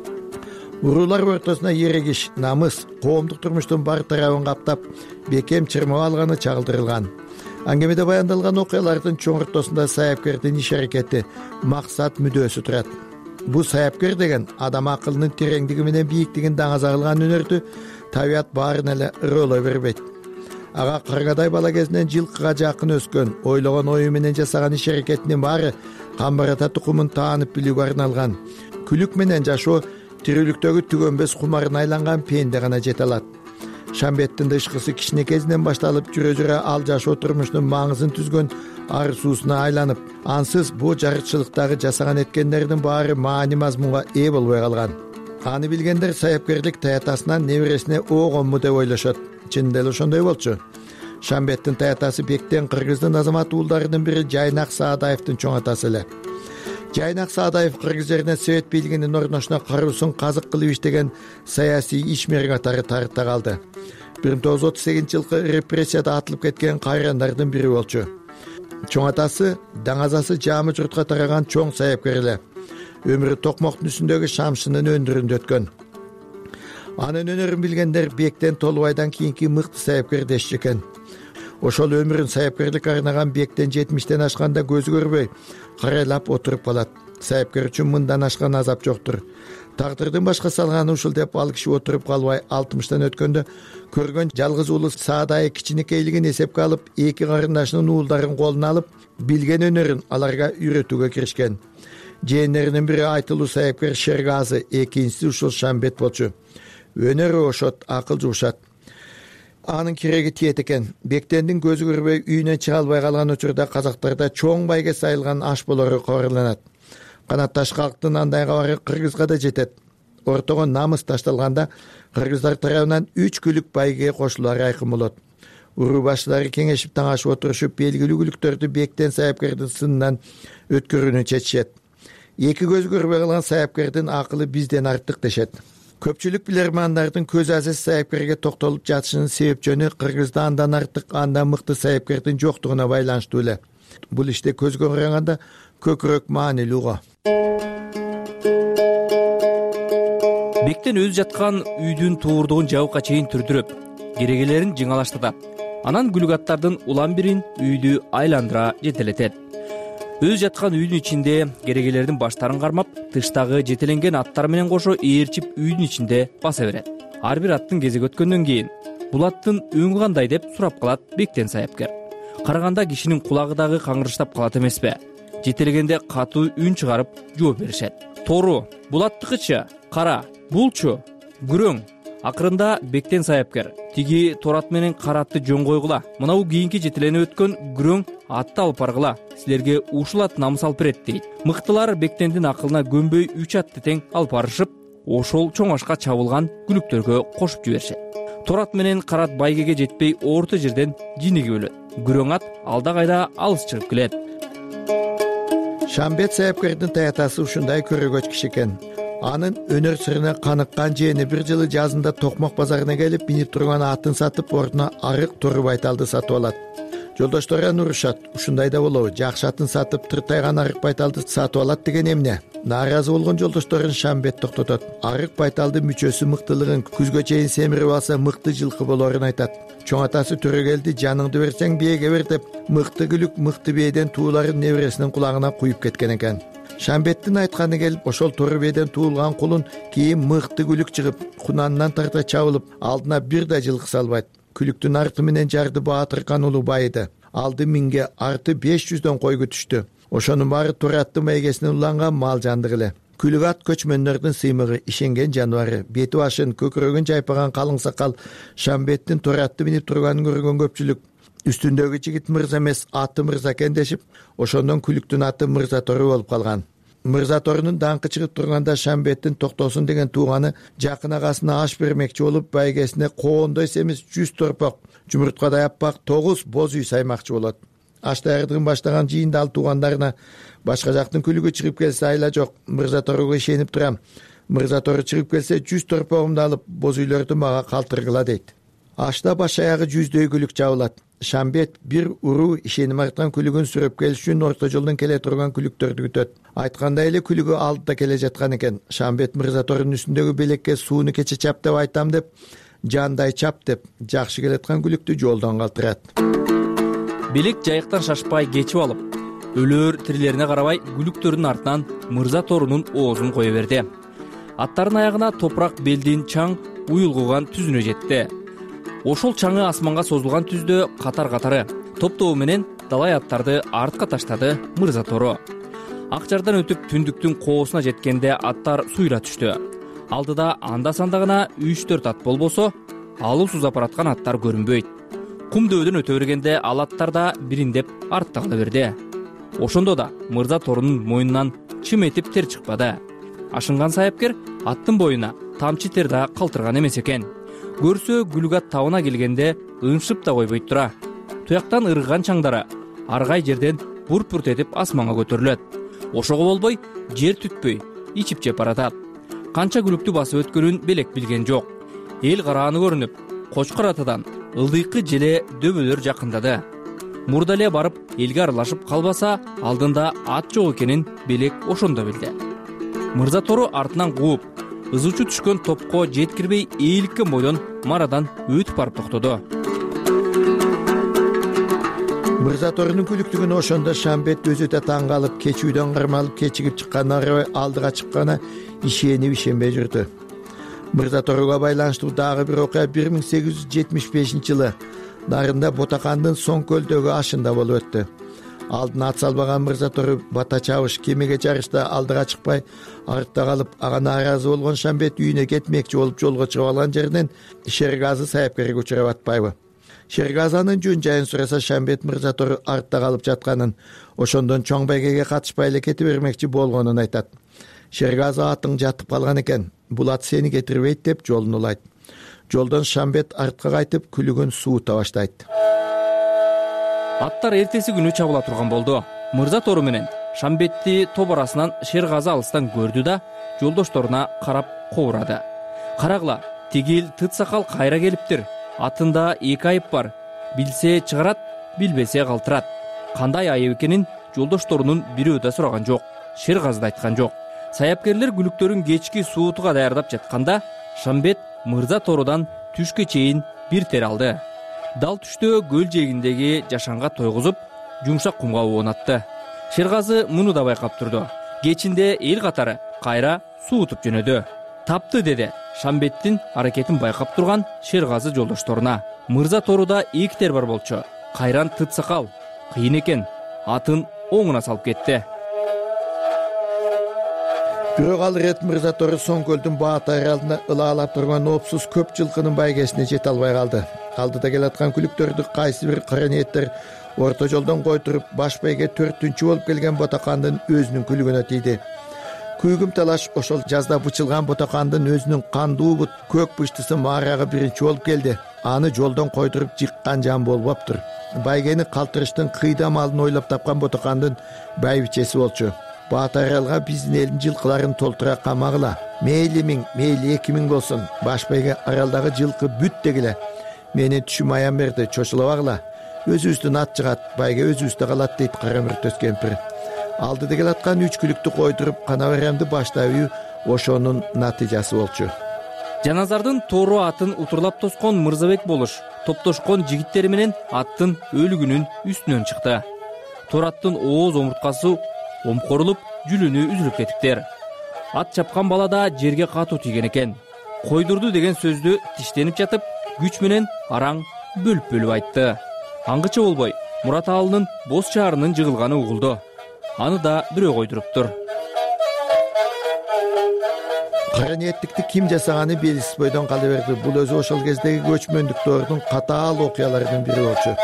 Уруулар ортосуна эрегиш, намыс, коомдук турмуштун бар тарабын каптап, бекем чырмап алганы чагылдырылган. Аңгемеде баяндалган окуялардын чоң ортосунда саяпкердин иш аракети, максат, мүдөөсү турат. Бул саяпкер деген адам акылынын тереңдиги менен бийиктигин даңаза кылган өнөрдү табият баарын эле ырыолой бербейт. Ага каргадай бала кезинен жылкыга жакын өскөн, ойлогон ою менен жасаган иш аракетинин баары камбарата тукумун таанып билүүгө арналган. Күлүк менен жашоо тирүүлүктөгү түгөнбөс кумарына айланган пенде гана жете алат. Шамбеттин дышкысы кичине кезинен башталып жүрө ал жашоо турмушунун маңызын түзгөн арзуусуна айланып, ансыз бул жарычылыктагы жасаган эткендердин баары маани мазмунга ээ болбой калган. Аны билгендер саяпкерлик таятасынан небересине оогонму деп ойлошот. Чынында эле ошондой болчу. Шамбеттин таятасы Бектен кыргыздын азамат уулдарынын бири Жайнак Саадаевдин чоң атасы эле. Жайнак Саадаев кыргыз жерине совет бийлигинин орношуна каруусун казык кылып иштеген саясий ишмер катары тарыхта калды. 1938-жылкы репрессияда атылып кеткен кайрандардын бири болчу. Чоң атасы даңазасы жаама журтка тараган чоң саяпкер эле. Өмүрү токмоктун үстүндөгү шамшынын өндүрүндө өткөн. Анын өнөрүн билгендер Бектен Толубайдан кийинки мыкты саяпкер дешчү экен. Ошол өмүрүн саяпкерлик арнаган Бектен 70тен ашканда көзү көрбөй карайлап отуруп калат. Саяпкер үчүн мындан ашкан азап жоктур. Тагдырдын башка салганы ушул деп ал киши отуруп калбай 60тан өткөндө көргөн жалгыз уулу Саадай кичинекейлигин эсепке алып, эки карындашынын уулдарын колуна алып, билген өнөрүн аларга үйрөтүүгө киришкен. Жээнеринин бири айтылуу саяпкер Шергазы, экинчиси ушул Шамбет болчу. Өнөрү ошот, акыл жуушат. Анын кереги тиет экен. Бектендин көзү көрбөй үйүнөн чыга албай калган учурда казактарда чоң байге сайылган аш болору кабарланат. Канатташ калктын андай кабары кыргызга да жетет. Ортого намыс ташталганда кыргыздар тарабынан 3 күлүк байгеге кошулары айкын болот. Уруу башчылары кеңешип таңашып отурушуп, белгилүү күлүктөрдү Бектен саяпкердин сынынан өткөрүүнү чечишет. Эки көзү көрбөй калган саяпкердин акылы бизден артык дешет. Көпчүлүк билермандардын көз азиз саяпкерге токтолуп жатышынын себеп жөнү кыргызда андан артык, андан мыкты саяпкердин жоктугуна байланыштуу эле. Бул иште көзгө караганда көкүрөк маанилүү го. Бектен өзү жаткан үйдүн туурдугун жабыкка чейин түрдүрөп, керегелерин жыңалаштырат. Анан күлүгаттардын улам бирин үйдү айландыра жетелетет. Өз жаткан үйдүн ичинде керегелердин баштарын кармап, тыштагы жетеленген аттар менен кошо ээрчип үйдүн ичинде баса берет. Ар бир аттын кезеги өткөндөн кийин бул аттын өңү кандай деп сурап калат Бектен саяпкер. Караганда кишинин кулагы дагы каңгырыштап калат эмеспи? Жетелегенде катуу үн чыгарып жооп беришет. Тору, бул аттыкычы, кара, булчу, күрөң. Акырында Бектен саяпкер тиги торат менен каратты жөн койгула. Мынау кийинки жетеленип өткөн күрөң атты алып баргыла. Силерге ушул ат намыс алып берет дейт. Мыктылар Бектендин акылына көнбөй 3 атты тең алып барышып, ошол чоң ашка чабылган күлүктөргө кошуп жиберишет. Торат менен карат байгеге жетпей орто жерден жинеге өлөт. Күрөң ат алда кайда алыс чыгып келет. Шамбет саяпкердин таятасы ушундай көрөгөч киши экен. Анын өнөр сырына каныккан жээни бир жылы жазында Токмок базарына келип, минип турган атын сатып, ордуна арык туру байталды сатып алат. Жолдоштору аны урушат. Ушундай да болобу? Жакшы атын сатып, тыртайган арык байталды сатып алат деген эмне? Нааразы болгон жолдошторун Шамбет токтотот. Арык байталды мүчөсү мыктылыгын күзгө чейин семирип алса мыкты жылкы болорун айтат. Чоң атасы Төрөгелди жаныңды берсең бээге бер деп, мыкты күлүк мыкты бээден тууларын небересинин кулагына куюп кеткен экен. Шамбеттин айтканы келип, ошол Тору бээден туулган кулун кийин мыкты күлүк чыгып, кунанынан тарта чабылып, алдына бир да жылкы салбайт. Күлүктүн арты менен жарды Баатыркан улуу байыды. Алды минге, арты 500дөн кой күтүштү. Ошонун баары Тураттын байгесинен уланган мал жандык эле. Күлүк ат көчмөндөрдүн сыймыгы, ишенген жаныбары, бети башын көкүрөгүн жайпаган калың сакал Шамбеттин торатты минип турганын көргөн көпчүлүк үстүндөгү жигит мырза эмес, аты мырза экен дешип, ошондон күлүктүн аты Мырза Тору болуп калган. Мырза Торунун даңкы чыгып турганда Шамбеттин токтосун деген тууганы жакын агасына аш бермекчи болуп, байгесине коондой семиз 100 торпок, жумурткадай аппак 9 боз үй саймакчы болот. Аш даярдыгын баштаган жыйында ал туугандарына башка жактын күлүгү чыгып келсе айла жок, Мырза Торуга ишенип турам. Мырза Тору чыгып келсе 100 торпогумду алып, боз үйлөрдү мага калтыргыла дейт. Ашта баш аягы 100дөй күлүк жабылат. Шамбет бир уруу ишеним арткан күлүгүн сүрөп келиш үчүн орто жолдон келе турган күлүктөрдү күтөт. Айткандай эле күлүгү алдыда келе жаткан экен. Шамбет Мырза Торунун үстүндөгү белекке сууну кече чап деп айтам деп, жандай чап деп, жакшы келаткан күлүктү жолдон калтырат. Белек жайыктан шашпай кечип алып, өлөр тирилерине карабай күлүктөрдүн артынан Мырза Торунун оозун кое берди. Аттардын аягына топурак белдин чаң уюлгуган түзүнө жетти. Ошол чаңы асманга созулган түздө катар-катары топ-тобу менен далай аттарды артка таштады Мырза Тору. Ак жардан өтүп түндүктүн коосуна жеткенде аттар суйра түштү. Алдыда анда-санда гана 3-4 ат болбосо, алуу суу апараткан аттар көрүнбөйт. Кум дөбөдөн өтө бергенде ал аттар да бириндеп артта кала берди. Ошондо да Мырза Торунун мойнунан чым этип тер чыкпады. Ашынган саяпкер аттын боюна тамчы тер да калтырган эмес экен. Көрсө күлүк ат табына келгенде ыңшып да койбойт тура. Туяктан ыргыган чаңдары аргай жерден бурт-бурт этип асманга көтөрүлөт. Ошого болбой жер түтпөй ичип жеп баратат. Канча күлүктү басып өткөнүн белек билген жок. Эл карааны көрүнүп, Кочкор атадан ылдыйкы желе дөбөлөр жакындады. Мурда эле барып элге аралашып калбаса, алдында ат жок экенин белек ошондо билди. Мырза Тору артынан кууп, ызычу түшкөн топко жеткирбей ээликкен бойдон марадан өтүп барып токтоду. Мырза Торунун күлүктүгүн ошондо Шамбет өзү да таң калып, кечүүдөн кармалып кечигип чыкканына карабай алдыга чыккана ишенибей жүрдү. Мырза Торуга байланыштуу дагы бир окуя 1875-жылы нарында Ботакандын Соң көлдөгү ашында болуп өттү. Алдына ат салбаган Мырза Тору бата чабыш кемеге жарышта алдыга чыкпай, артта калып, ага нааразы болгон Шамбет үйүнө кетмекчи болуп жолго чыгып алган жеринен Шергазы саяпкерге учурап атпайбы? Шергазанын жөн жайын сураса, Шамбет Мырза Тору артта калып жатканын, ошондон чоң байгеге катышпай эле кете бермекчи болгонун айтат. Шергазы атың жатып калган экен, бул ат сени кетирбейт деп жолун улайт. Жолдон Шамбет артка кайтып күлүгүн суута баштайт. Аттар эртеси күнү чабыла турган болду. Мырза Тору менен Шамбетти топ арасынан Шергазы алыстан көрдү да жолдошторуна карап кобурады. Карагыла, тигил тыт сакал кайра келиптир. Атында 2 айып бар. Билсе чыгарат, билбесе калтырат. Кандай айып экенин жолдошторунун бирөө да сураган жок. Шергазы да айткан жок. Саяпкерлер күлүктөрүн кечки суутуга даярдап жатканда, Шамбет Мырза Торудан түшкө чейин бир тер алды. Дал түштө көл жээгиндеги жашанга тойгузуп, жумшак кумга уунатты. Шергазы муну да байкап турду. Кечинде эл катары кайра суутуп жөнөдү. Тапты деди Шамбеттин аракетин байкап турган Шергазы жолдошторуна. Мырза Торуда 2 тер бар болчу. Кайран тыт сакал, кыйын экен. Атын оңуна салып кетти. Бирок ал рет Мырза Тору Соң көлдүн баат айралында ылаалап турган опсуз көп жылкынын байгесине жете албай калды. Алдыда келаткан күлүктөрдү кайсы бир кара ниеттер орто жолдон койдуруп, баш байге 4-түнчү болуп келген Ботакандын өзүнүн күлүгүнө тийди. Күйгүм талаш ошол жазда бычылган Ботакандын өзүнүн кандуу бут көк быштысы маарагы биринчи болуп келди. Аны жолдон койдуруп жыккан жан болбоптур. Байгени калтырыштын кыйда малын ойлоп тапкан Ботакандын байбичеси болчу. Баат айралга биздин элдин жылкыларын толтура камагыла. Мейли 1000, мейли 2000 болсун. Баш байге аралдагы жылкы бүт дегиле. Менин түшүм аян берди, чочулабагыла. Өзүбүздүн ат жыгат, байге өзүбүздө калат дейт кара мөртөс кемпир. Алдыда келаткан 3 күлүктү койдуруп, кана беремди баштабы ошонун натыйжасы болчу. Жаназардын Тору атын утурлап тоскон Мырзабек болуш, топтошкон жигиттери менен аттын өлүгүнүн үстүнөн чыкты. Тор аттын ооз омурткасы омкорулуп, жүлүнү үзүлүп кетиптер. Ат чапкан бала да жерге катуу тийген экен. Койдурду деген сөздү тиштенип жатып, күч менен араң бөлүп айтты. Аңгыча болбой, Мурат Аалынын боз шаарынын жыгылганы угулду. Аны да бирөө койдуруптур. кара ниеттикти ким жасаганы белгисиз бойдон кала берди. Бул өзү ошол кездеги көчмөндүктөрдүн катаал окуяларынын бири болчу.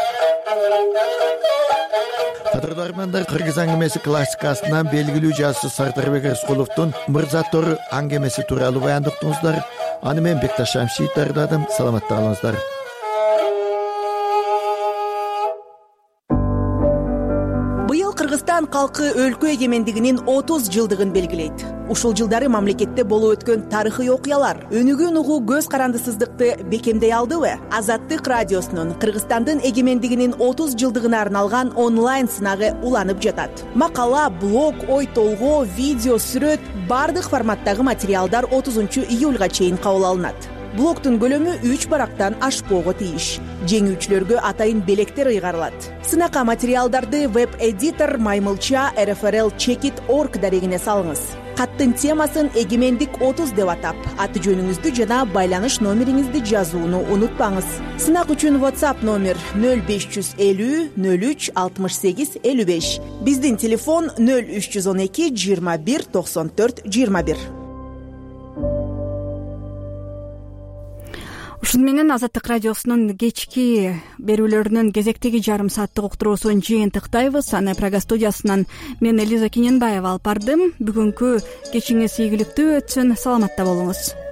Кадырлармандар, кыргыз аңгемеси классикасынан белгилүү жазуучу Сардарбек Рыскуловдун Мырза Тор аңгемеси тууралуу баяндап уктуңуздар. Аны мен Бекташ Шамшиев даярдадым. Саламатта калыңыздар. Быйыл Кыргызстан калкы өлкө эгемендигинин 30 жылдыгын белгилейт. Ушул жылдары мамлекетте болуп өткөн тарыхый окуялар өнүгүүн угуу көз карандысыздыкты бекемдей алдыбы? Азаттык радиосунун Кыргызстандын эгемендигинин 30 жылдыгына арналган онлайн сынагы уланып жатат. Макала, блог, ой толгоо, видео, сүрөт бардык форматтагы материалдар 30 июлга чейин кабыл алынат. Блогтун көлөмү 3 барактан ашпоого тийиш. Жеңүүчүлөргө атайын белектер ыйгарылат. Сынакка материалдарды веб-эдитор Маймылча rfrl-checkit.org дарегине салыңыз. Каттын темасын эгемендик 30 деп атап, аты жөнүңүздү жана байланыш номериңизди жазууну унутпаңыз. Сынак үчүн WhatsApp номер 0550 03 68 55. Биздин телефон 0312 21 94 21. Ушун менен Азаттык радиосунун кечки берүүлөрүнүн кезектеги жарым сааттык уктуруусун жыйынтыктайбыз. Аны Прага студиясынан мен Элиза Кененбаева алып бардым. Бүгүнкү кечиңиз ийгиликтүү өтсүн. Саламатта болуңуз.